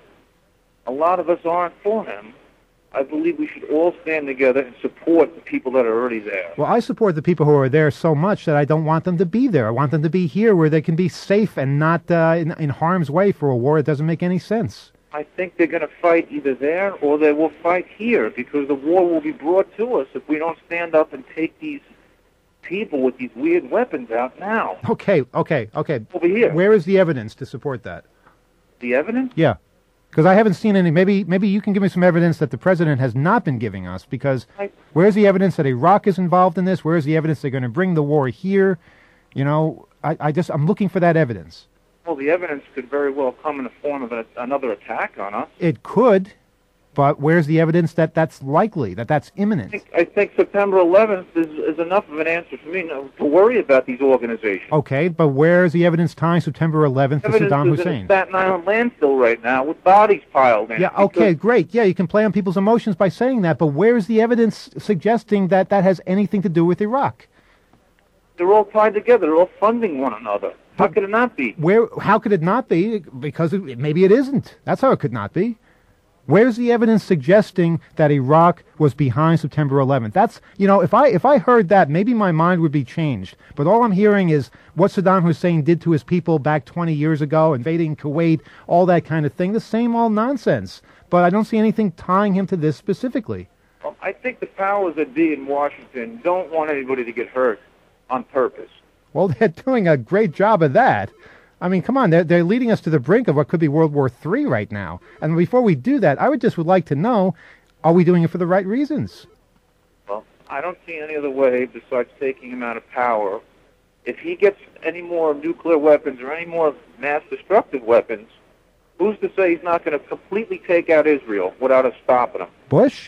a lot of us aren't for him. I believe we should all stand together and support the people that are already there. Well, I support the people who are there so much that I don't want them to be there. I want them to be here where they can be safe and not in harm's way for a war that doesn't make any sense. I think they're going to fight either there or they will fight here because the war will be brought to us if we don't stand up and take these people with these weird weapons out now. Okay. Over here. Where is the evidence to support that? The evidence? Yeah. Because I haven't seen any. Maybe you can give me some evidence that the president has not been giving us. Because where's the evidence that Iraq is involved in this? Where's the evidence they're going to bring the war here? You know, I'm looking for that evidence. Well, the evidence could very well come in the form of another attack on us. It could, but where's the evidence that that's likely, that that's imminent? I think September 11th is enough of an answer for me to worry about these organizations. Okay, but where's the evidence tying September 11th to Saddam Evidence is Hussein? in Staten Island landfill right now with bodies piled in. Yeah, okay, great. Yeah, you can play on people's emotions by saying that, but where's the evidence suggesting that that has anything to do with Iraq? They're all tied together. They're all funding one another. How could it not be? How could it not be? Because maybe it isn't. That's how it could not be. Where's the evidence suggesting that Iraq was behind September 11th? That's, you know, if I heard that, maybe my mind would be changed. But all I'm hearing is what Saddam Hussein did to his people back 20 years ago, invading Kuwait, all that kind of thing, the same old nonsense. But I don't see anything tying him to this specifically. Well, I think the powers that be in Washington don't want anybody to get hurt on purpose. Well, they're doing a great job of that. I mean, come on, they're leading us to the brink of what could be World War III right now. And before we do that, I would like to know, are we doing it for the right reasons? Well, I don't see any other way besides taking him out of power. If he gets any more nuclear weapons or any more mass destructive weapons, who's to say he's not going to completely take out Israel without us stopping him? Bush?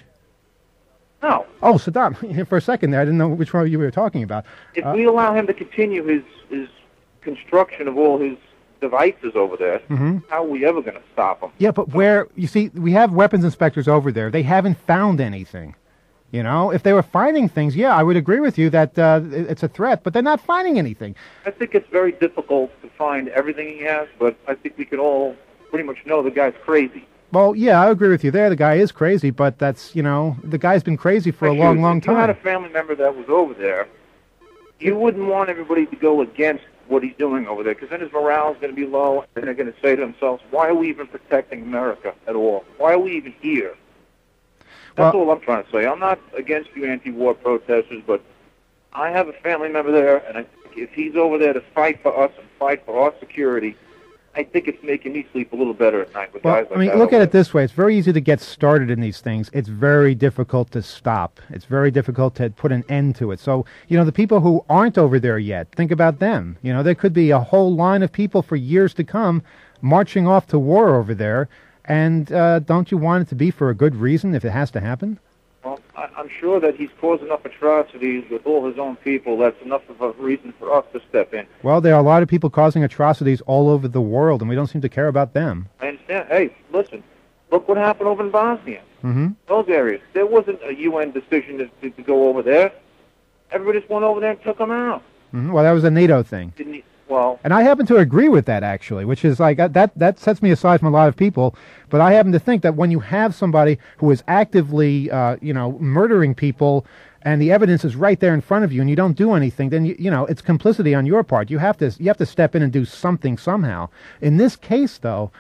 No. Oh, Saddam. For a second there, I didn't know which one you were talking about. If we allow him to continue his construction of all his devices over there, how are we ever going to stop him? Yeah, but you see, we have weapons inspectors over there. They haven't found anything. You know, if they were finding things, yeah, I would agree with you that it's a threat, but they're not finding anything. I think it's very difficult to find everything he has, but I think we could all pretty much know the guy's crazy. Well, yeah, I agree with you there. The guy is crazy, but that's, you know, the guy's been crazy for a long, long time. If you had a family member that was over there, you wouldn't want everybody to go against what he's doing over there, because then his morale is going to be low, and they're going to say to themselves, why are we even protecting America at all? Why are we even here? That's all I'm trying to say. I'm not against you anti-war protesters, but I have a family member there, and I think if he's over there to fight for us and fight for our security, I think it's making me sleep a little better at night with guys like that. I mean, look at it this way. It's very easy to get started in these things. It's very difficult to stop. It's very difficult to put an end to it. So, you know, the people who aren't over there yet, think about them. You know, there could be a whole line of people for years to come marching off to war over there. And don't you want it to be for a good reason if it has to happen? Well, I'm sure that he's caused enough atrocities with all his own people. That's enough of a reason for us to step in. Well, there are a lot of people causing atrocities all over the world, and we don't seem to care about them. I understand. Hey, listen, look what happened over in Bosnia. Those areas. There wasn't a UN decision to go over there. Everybody just went over there and took them out. Well, that was a NATO thing. Well, and I happen to agree with that, actually, which is like that sets me aside from a lot of people. But I happen to think that when you have somebody who is actively, murdering people, and the evidence is right there in front of you, and you don't do anything, then you know it's complicity on your part. You have to step in and do something somehow. In this case, though,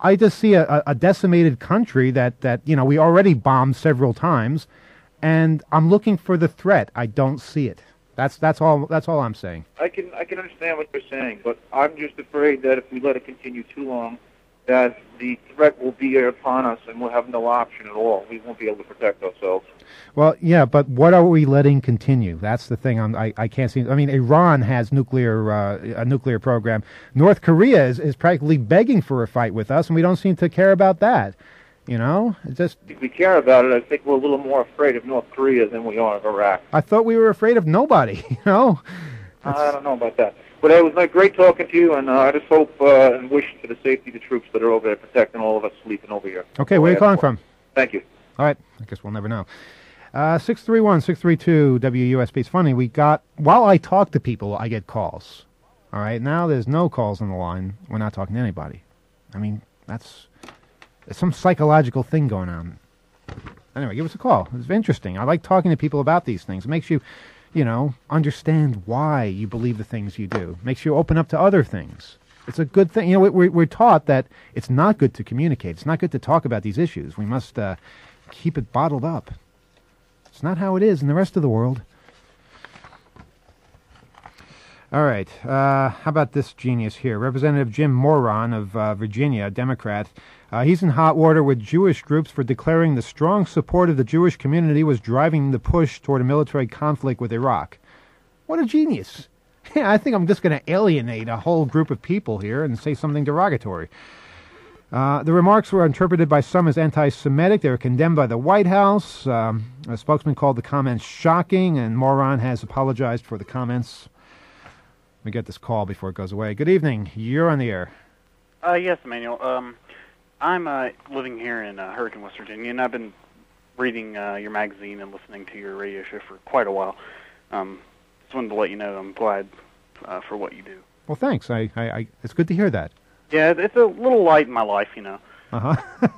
I just see a decimated country that we already bombed several times, and I'm looking for the threat. I don't see it. That's all I'm saying. I can understand what you're saying, but I'm just afraid that if we let it continue too long, that the threat will be upon us and we'll have no option at all. We won't be able to protect ourselves. Well, yeah, but what are we letting continue? That's the thing. I can't see. I mean, Iran has a nuclear program. North Korea is practically begging for a fight with us, and we don't seem to care about that. It's just. If we care about it, I think we're a little more afraid of North Korea than we are of Iraq. I thought we were afraid of nobody. I don't know about that. But it was great talking to you, and I just hope and wish for the safety of the troops that are over there protecting all of us sleeping over here. Okay, where are you calling from? Thank you. All right, I guess we'll never know. 631-632 WUSB. It's funny, while I talk to people, I get calls. All right, now there's no calls on the line. We're not talking to anybody. I mean, there's some psychological thing going on. Anyway, give us a call. It's interesting. I like talking to people about these things. It makes you, understand why you believe the things you do. It makes you open up to other things. It's a good thing. We're taught that it's not good to communicate. It's not good to talk about these issues. We must keep it bottled up. It's not how it is in the rest of the world. All right. How about this genius here? Representative Jim Moran of Virginia, a Democrat. He's in hot water with Jewish groups for declaring the strong support of the Jewish community was driving the push toward a military conflict with Iraq. What a genius. Yeah, I think I'm just going to alienate a whole group of people here and say something derogatory. The remarks were interpreted by some as anti-Semitic. They were condemned by the White House. A spokesman called the comments shocking, and Moran has apologized for the comments. Let me get this call before it goes away. Good evening. You're on the air. Yes, Emmanuel. I'm living here in Hurricane, West Virginia, and I've been reading your magazine and listening to your radio show for quite a while. Just wanted to let you know I'm glad for what you do. Well, thanks. It's good to hear that. Yeah, it's a little light in my life, Uh-huh.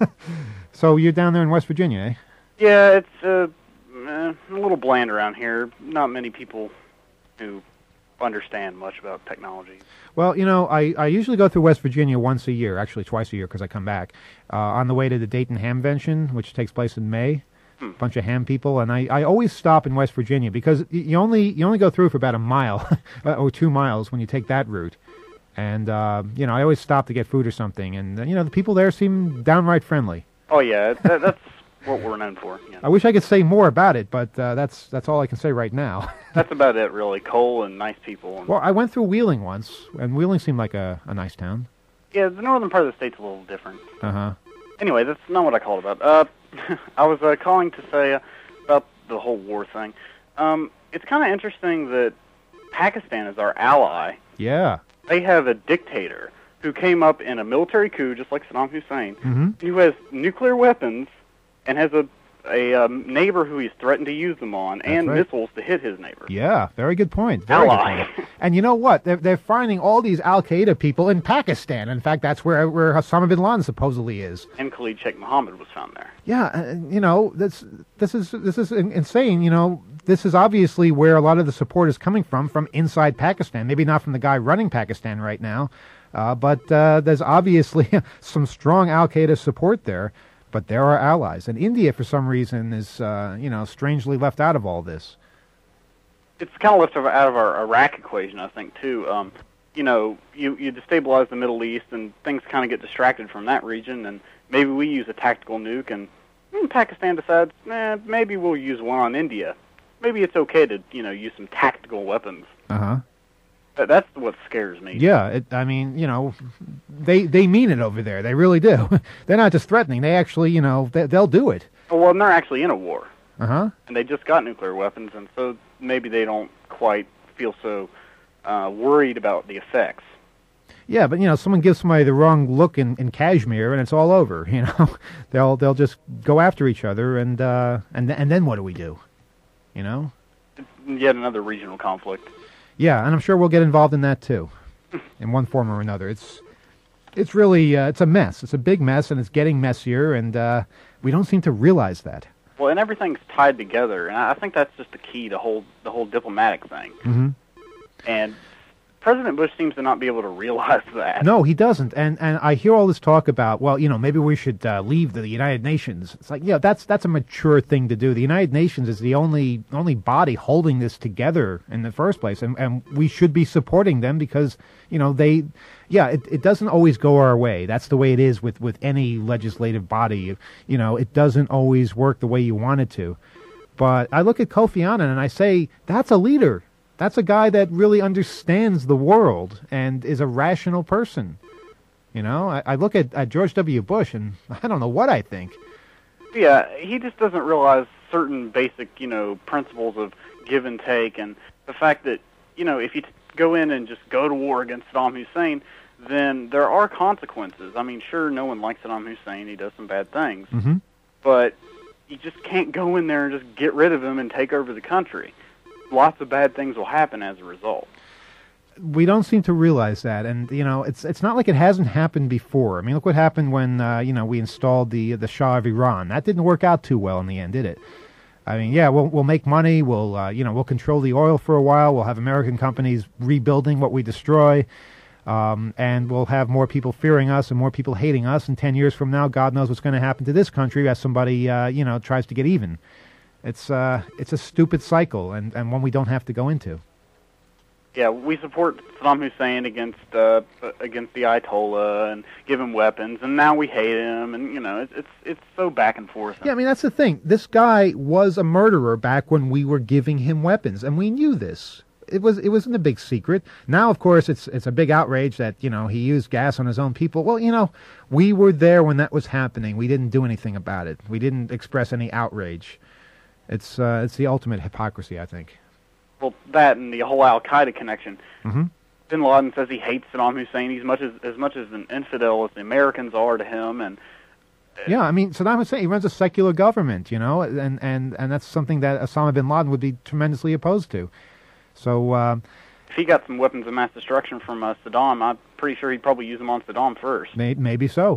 So you're down there in West Virginia, eh? Yeah, it's a little bland around here. Not many people who understand much about technology. Well, I usually go through West Virginia once a year, actually twice a year because I come back, on the way to the Dayton Hamvention, which takes place in May. A bunch of ham people, and I always stop in West Virginia because you only go through for about a mile or 2 miles when you take that route. And, I always stop to get food or something. And, the people there seem downright friendly. Oh, yeah, that's what we're known for. Yeah. I wish I could say more about it, but that's all I can say right now. That's about it, really. Coal and nice people. And well, I went through Wheeling once, and Wheeling seemed like a nice town. Yeah, the northern part of the state's a little different. Uh-huh. Anyway, that's not what I called about. I was calling to say about the whole war thing. It's kind of interesting that Pakistan is our ally. Yeah. They have a dictator who came up in a military coup, just like Saddam Hussein, who has nuclear weapons and has a neighbor who he's threatened to use them on, and missiles to hit his neighbor. Yeah, very good point. Very ally. Good point. And you know what? They're finding all these Al-Qaeda people in Pakistan. In fact, that's where Osama bin Laden supposedly is. And Khalid Sheikh Mohammed was found there. Yeah, this is insane. This is obviously where a lot of the support is coming from inside Pakistan. Maybe not from the guy running Pakistan right now, but there's obviously some strong Al-Qaeda support there. But there are allies, and India, for some reason, is strangely left out of all this. It's kind of left out of our Iraq equation, I think, too. You destabilize the Middle East, and things kind of get distracted from that region, and maybe we use a tactical nuke, and Pakistan decides, maybe we'll use one on India. Maybe it's okay to use some tactical weapons. Uh-huh. That's what scares me. Yeah, they mean it over there. They really do. They're not just threatening. They actually, they'll do it. Well, and they're actually in a war. Uh-huh. And they just got nuclear weapons, and so maybe they don't quite feel so worried about the effects. Yeah, but someone gives somebody the wrong look in Kashmir, and it's all over. They'll just go after each other, and then what do we do? Yet another regional conflict. Yeah, and I'm sure we'll get involved in that too, in one form or another. It's really it's a mess. It's a big mess, and it's getting messier, and we don't seem to realize that. Well, and everything's tied together, and I think that's just the key to the whole diplomatic thing. Mm-hmm. And President Bush seems to not be able to realize that. No, he doesn't. And I hear all this talk about, well, maybe we should leave the United Nations. It's like, that's a mature thing to do. The United Nations is the only body holding this together in the first place, and we should be supporting them because, it doesn't always go our way. That's the way it is with any legislative body. It doesn't always work the way you want it to. But I look at Kofi Annan and I say, that's a leader. That's a guy that really understands the world and is a rational person. I look at George W. Bush and I don't know what I think. Yeah, he just doesn't realize certain basic, principles of give and take, and the fact that, if you go in and just go to war against Saddam Hussein, then there are consequences. I mean, sure, no one likes Saddam Hussein. He does some bad things. Mm-hmm. But you just can't go in there and just get rid of him and take over the country. Lots of bad things will happen as a result. We don't seem to realize that, and it's not like it hasn't happened before. I mean, look what happened when we installed the Shah of Iran. That didn't work out too well in the end, did it? I mean, yeah, we'll make money. We'll control the oil for a while. We'll have American companies rebuilding what we destroy, and we'll have more people fearing us and more people hating us. And 10 years from now, God knows what's going to happen to this country as somebody tries to get even. It's a stupid cycle and one we don't have to go into. Yeah, we support Saddam Hussein against the Ayatollah and give him weapons, and now we hate him, and it's so back and forth. Yeah, I mean that's the thing. This guy was a murderer back when we were giving him weapons, and we knew this. It wasn't a big secret. Now, of course, it's a big outrage that he used gas on his own people. Well, we were there when that was happening. We didn't do anything about it. We didn't express any outrage. It's the ultimate hypocrisy, I think. Well, that and the whole Al-Qaeda connection. Mm-hmm. Bin Laden says he hates Saddam Hussein as much as an infidel as the Americans are to him, and yeah, I mean Saddam Hussein, he runs a secular government, and that's something that Osama bin Laden would be tremendously opposed to. So if he got some weapons of mass destruction from Saddam, I'm pretty sure he'd probably use them on Saddam first. Maybe so.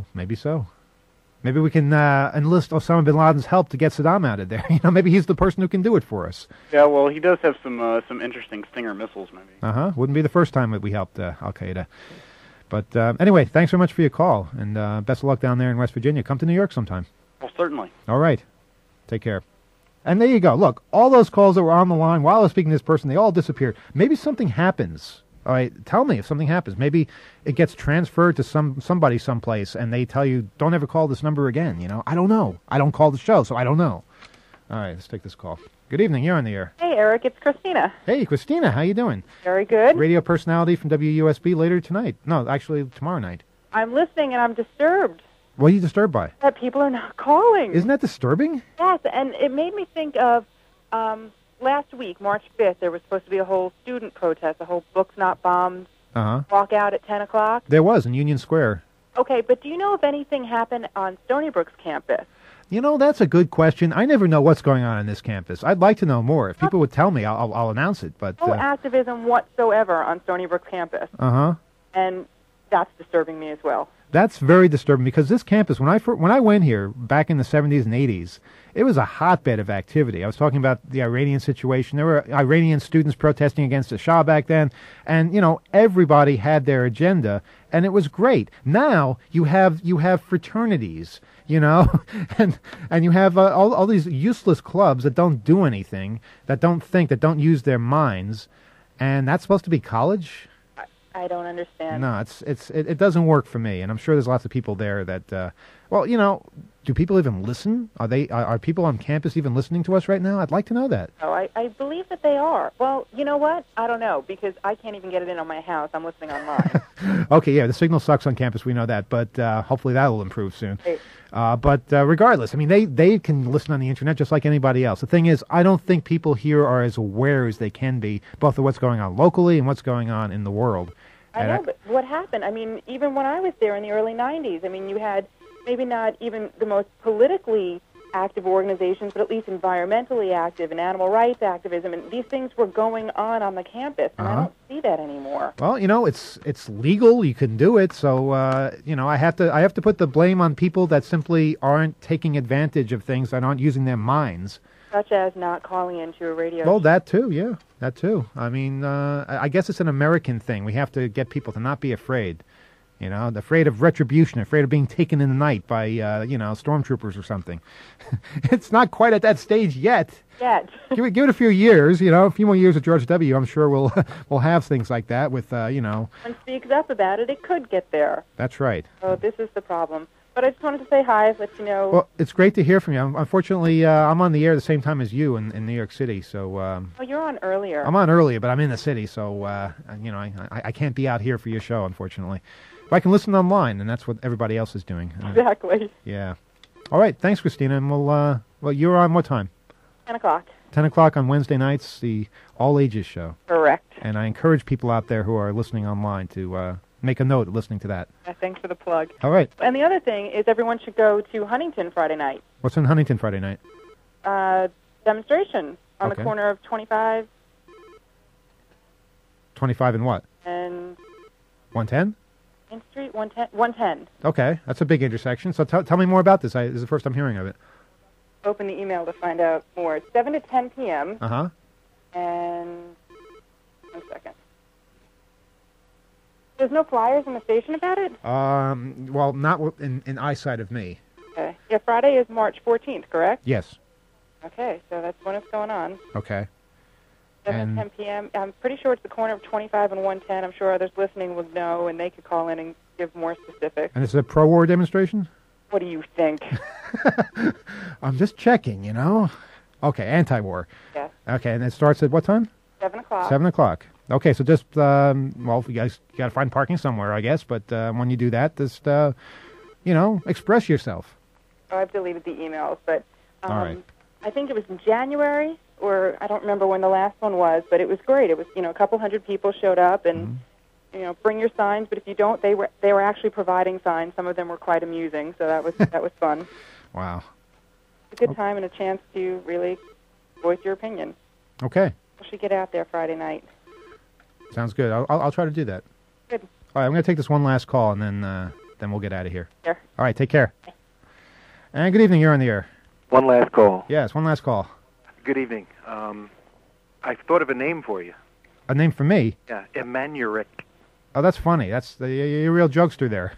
Maybe we can enlist Osama bin Laden's help to get Saddam out of there. Maybe he's the person who can do it for us. Yeah, well, he does have some interesting Stinger missiles, maybe. Wouldn't be the first time that we helped Al-Qaeda. But anyway, thanks very much for your call, and best of luck down there in West Virginia. Come to New York sometime. Well, certainly. All right. Take care. And there you go. Look, all those calls that were on the line while I was speaking to this person, they all disappeared. Maybe something happens. All right, tell me if something happens. Maybe it gets transferred to somebody someplace, and they tell you, don't ever call this number again. I don't know. I don't call the show, so I don't know. All right, let's take this call. Good evening. You're on the air. Hey, Eric. It's Christina. Hey, Christina. How you doing? Very good. Radio personality from WUSB later tonight. No, actually tomorrow night. I'm listening, and I'm disturbed. What are you disturbed by? That people are not calling. Isn't that disturbing? Yes, and it made me think of last week, March 5th, there was supposed to be a whole student protest, a whole Books Not Bombs walk out at 10 o'clock. There was in Union Square. Okay, but do you know if anything happened on Stony Brook's campus? That's a good question. I never know what's going on this campus. I'd like to know more. If people would tell me, I'll announce it. But no activism whatsoever on Stony Brook campus. And that's disturbing me as well. That's very disturbing because this campus, when I went here back in the 70s and 80s, it was a hotbed of activity. I was talking about the Iranian situation. There were Iranian students protesting against the Shah back then, and everybody had their agenda, and it was great. Now you have fraternities, and you have all these useless clubs that don't do anything, that don't think, that don't use their minds, and that's supposed to be college? I don't understand. No, it doesn't work for me, and I'm sure there's lots of people there that, do people even listen? Are people on campus even listening to us right now? I'd like to know that. Oh, I believe that they are. Well, you know what? I don't know, because I can't even get it in on my house. I'm listening online. Okay, yeah, the signal sucks on campus. We know that, but hopefully that will improve soon. Hey. But regardless, I mean, they can listen on the internet just like anybody else. The thing is, I don't think people here are as aware as they can be, both of what's going on locally and what's going on in the world. I know, but what happened? I mean, even when I was there in the early 90s, I mean, you had maybe not even the most politically active organizations, but at least environmentally active and animal rights activism, and these things were going on the campus, and I don't see that anymore. Well, it's legal. You can do it. So, I have to put the blame on people that simply aren't taking advantage of things, that aren't using their minds. such as not calling into a radio Well, that too, yeah, that too. I mean, I guess it's an American thing. We have to get people to not be afraid. You know, afraid of retribution, afraid of being taken in the night by, stormtroopers or something. It's not quite at that stage yet. give it a few years, a few more years of George W. I'm sure we'll have things like that with, One speaks up about it, it could get there. That's right. So this is the problem. But I just wanted to say hi, let you know. Well, it's great to hear from you. Unfortunately, I'm on the air the same time as you in New York City, so... Oh, you're on earlier. I'm on earlier, but I'm in the city, so, I can't be out here for your show, unfortunately. But I can listen online, and that's what everybody else is doing. Exactly. Yeah. All right, thanks, Christina, and well, you're on what time? 10 o'clock. 10 o'clock on Wednesday nights, the All Ages show. Correct. And I encourage people out there who are listening online to make a note of listening to that. Thanks for the plug. All right. And the other thing is everyone should go to Huntington Friday night. What's in Huntington Friday night? Demonstration on the Okay. corner of 25 25 and what? and 110? Main Street, 110. Okay, that's a big intersection. So tell me more about this. This is the first I'm hearing of it. Open the email to find out more. It's 7 to 10 p.m. Uh-huh. And 1 second. There's no flyers in the station about it? Well, not in eyesight of me. Okay. Yeah, Friday is March 14th, correct? Yes. Okay, so that's when it's going on. Okay. 7 And- to 10 p.m. I'm pretty sure it's the corner of 25 and 110. I'm sure others listening would know, and they could call in and give more specifics. And it's a pro-war demonstration? What do you think? I'm just checking, Okay, anti-war. Yes. Okay, and it starts at what time? 7 o'clock. 7 o'clock. Okay, so just, you guys got to find parking somewhere, I guess, but when you do that, just, express yourself. Oh, I've deleted the emails, but All right. I think it was in January, or I don't remember when the last one was, but it was great. It was, a couple hundred people showed up, and, bring your signs, but if you don't, they were actually providing signs. Some of them were quite amusing, so that was fun. Wow. It's a good time and a chance to really voice your opinion. Okay. We should get out there Friday night. Sounds good. I'll try to do that. Good. All right, I'm going to take this one last call, and then we'll get out of here. Sure. All right, take care. And good evening. You're on the air. One last call. Yes, one last call. Good evening. I've thought of a name for you. A name for me? Yeah, Emanurik. Oh, that's funny. You're a real jokester there.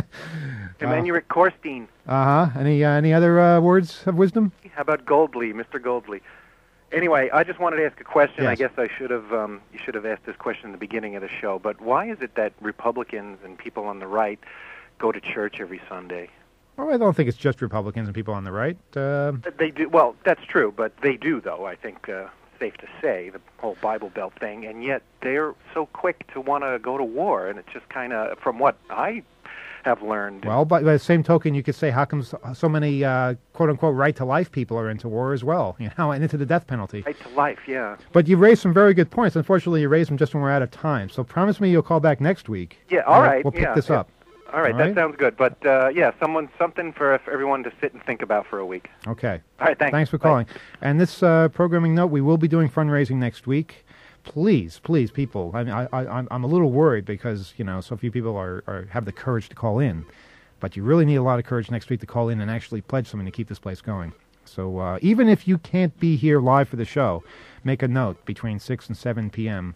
Emanurik Korstein. Uh-huh. Any other words of wisdom? How about Goldley, Mr. Goldley? Anyway, I just wanted to ask a question. Yes. I guess I should have. You should have asked this question in the beginning of the show. But why is it that Republicans and people on the right go to church every Sunday? Well, I don't think it's just Republicans and people on the right. They do. Well, that's true, but they do, though. I think safe to say the whole Bible Belt thing, and yet they're so quick to want to go to war, and it's just kind of, from what I have learned. Well, by the same token, you could say, how come so many quote-unquote right-to-life people are into war as well, and into the death penalty? Right to life, yeah. But you raised some very good points. Unfortunately, you raised them just when we're out of time. So promise me you'll call back next week. Yeah, all right. We'll pick this up. All right, that sounds good. But, something for everyone to sit and think about for a week. Okay. All right, thanks. Thanks for calling. And this programming note, we will be doing fundraising next week. Please, people. I mean, I'm a little worried because, so few people have the courage to call in. But you really need a lot of courage next week to call in and actually pledge something to keep this place going. So even if you can't be here live for the show, make a note between 6 and 7 p.m.,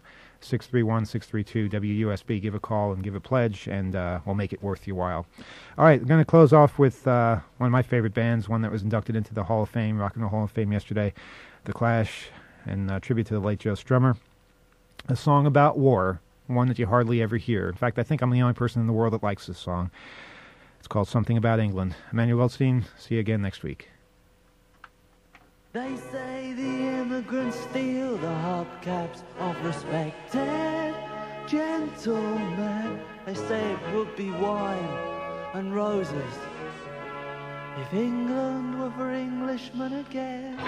631-632 WUSB. Give a call and give a pledge, and we'll make it worth your while. All right, I'm going to close off with one of my favorite bands, one that was inducted into the Hall of Fame, Rock and Roll Hall of Fame yesterday, The Clash, and tribute to the late Joe Strummer. A song about war, one that you hardly ever hear. In fact, I think I'm the only person in the world that likes this song. It's called Something About England. Emmanuel Goldstein, see you again next week. They say the immigrants steal the hubcaps of respected gentlemen. They say it would be wine and roses if England were for Englishmen again.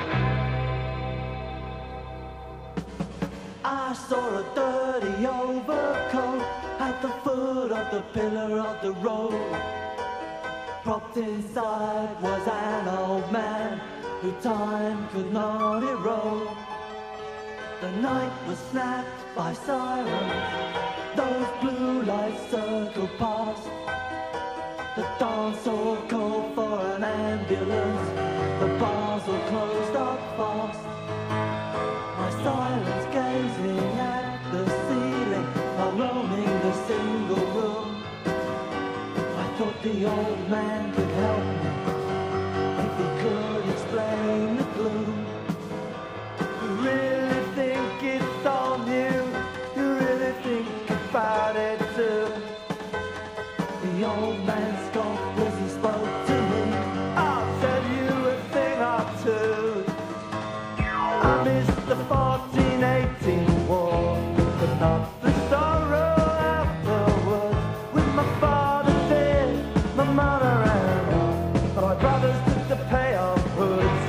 I saw a dirty overcoat at the foot of the pillar of the road. Propped inside was an old man who time could not erode. The night was snapped by sirens, those blue lights circled past. The dance hall called for an ambulance, the bars all closed up fast. My silence gazing at the ceiling while roaming the single room. I thought the old man could help me if he could explain the gloom. You really think it's all new? You really think about it too? The old man scoffed as he spoke to me. I'll tell you a thing or two. I missed the 1418 war, but not the sorrow afterwards. With my father dead, my mother and my brothers took the pay of hoods.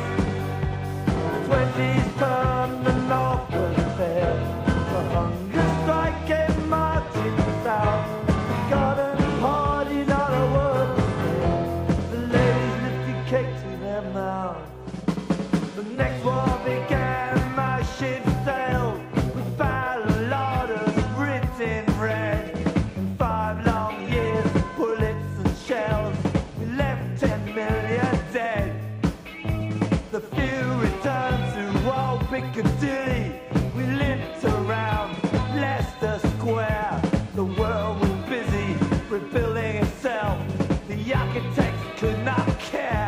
20s turned the northern fair. The hunger strike came marching south. Garden party, not a word was said. The ladies lifted cake to their mouths. The next war began, my ship sailed with battle orders written red. In 5 long years of bullets and shells, we left 10 million dead. The few returned to old Piccadilly. We limped around Leicester Square. The world was busy rebuilding itself. The architects could not care.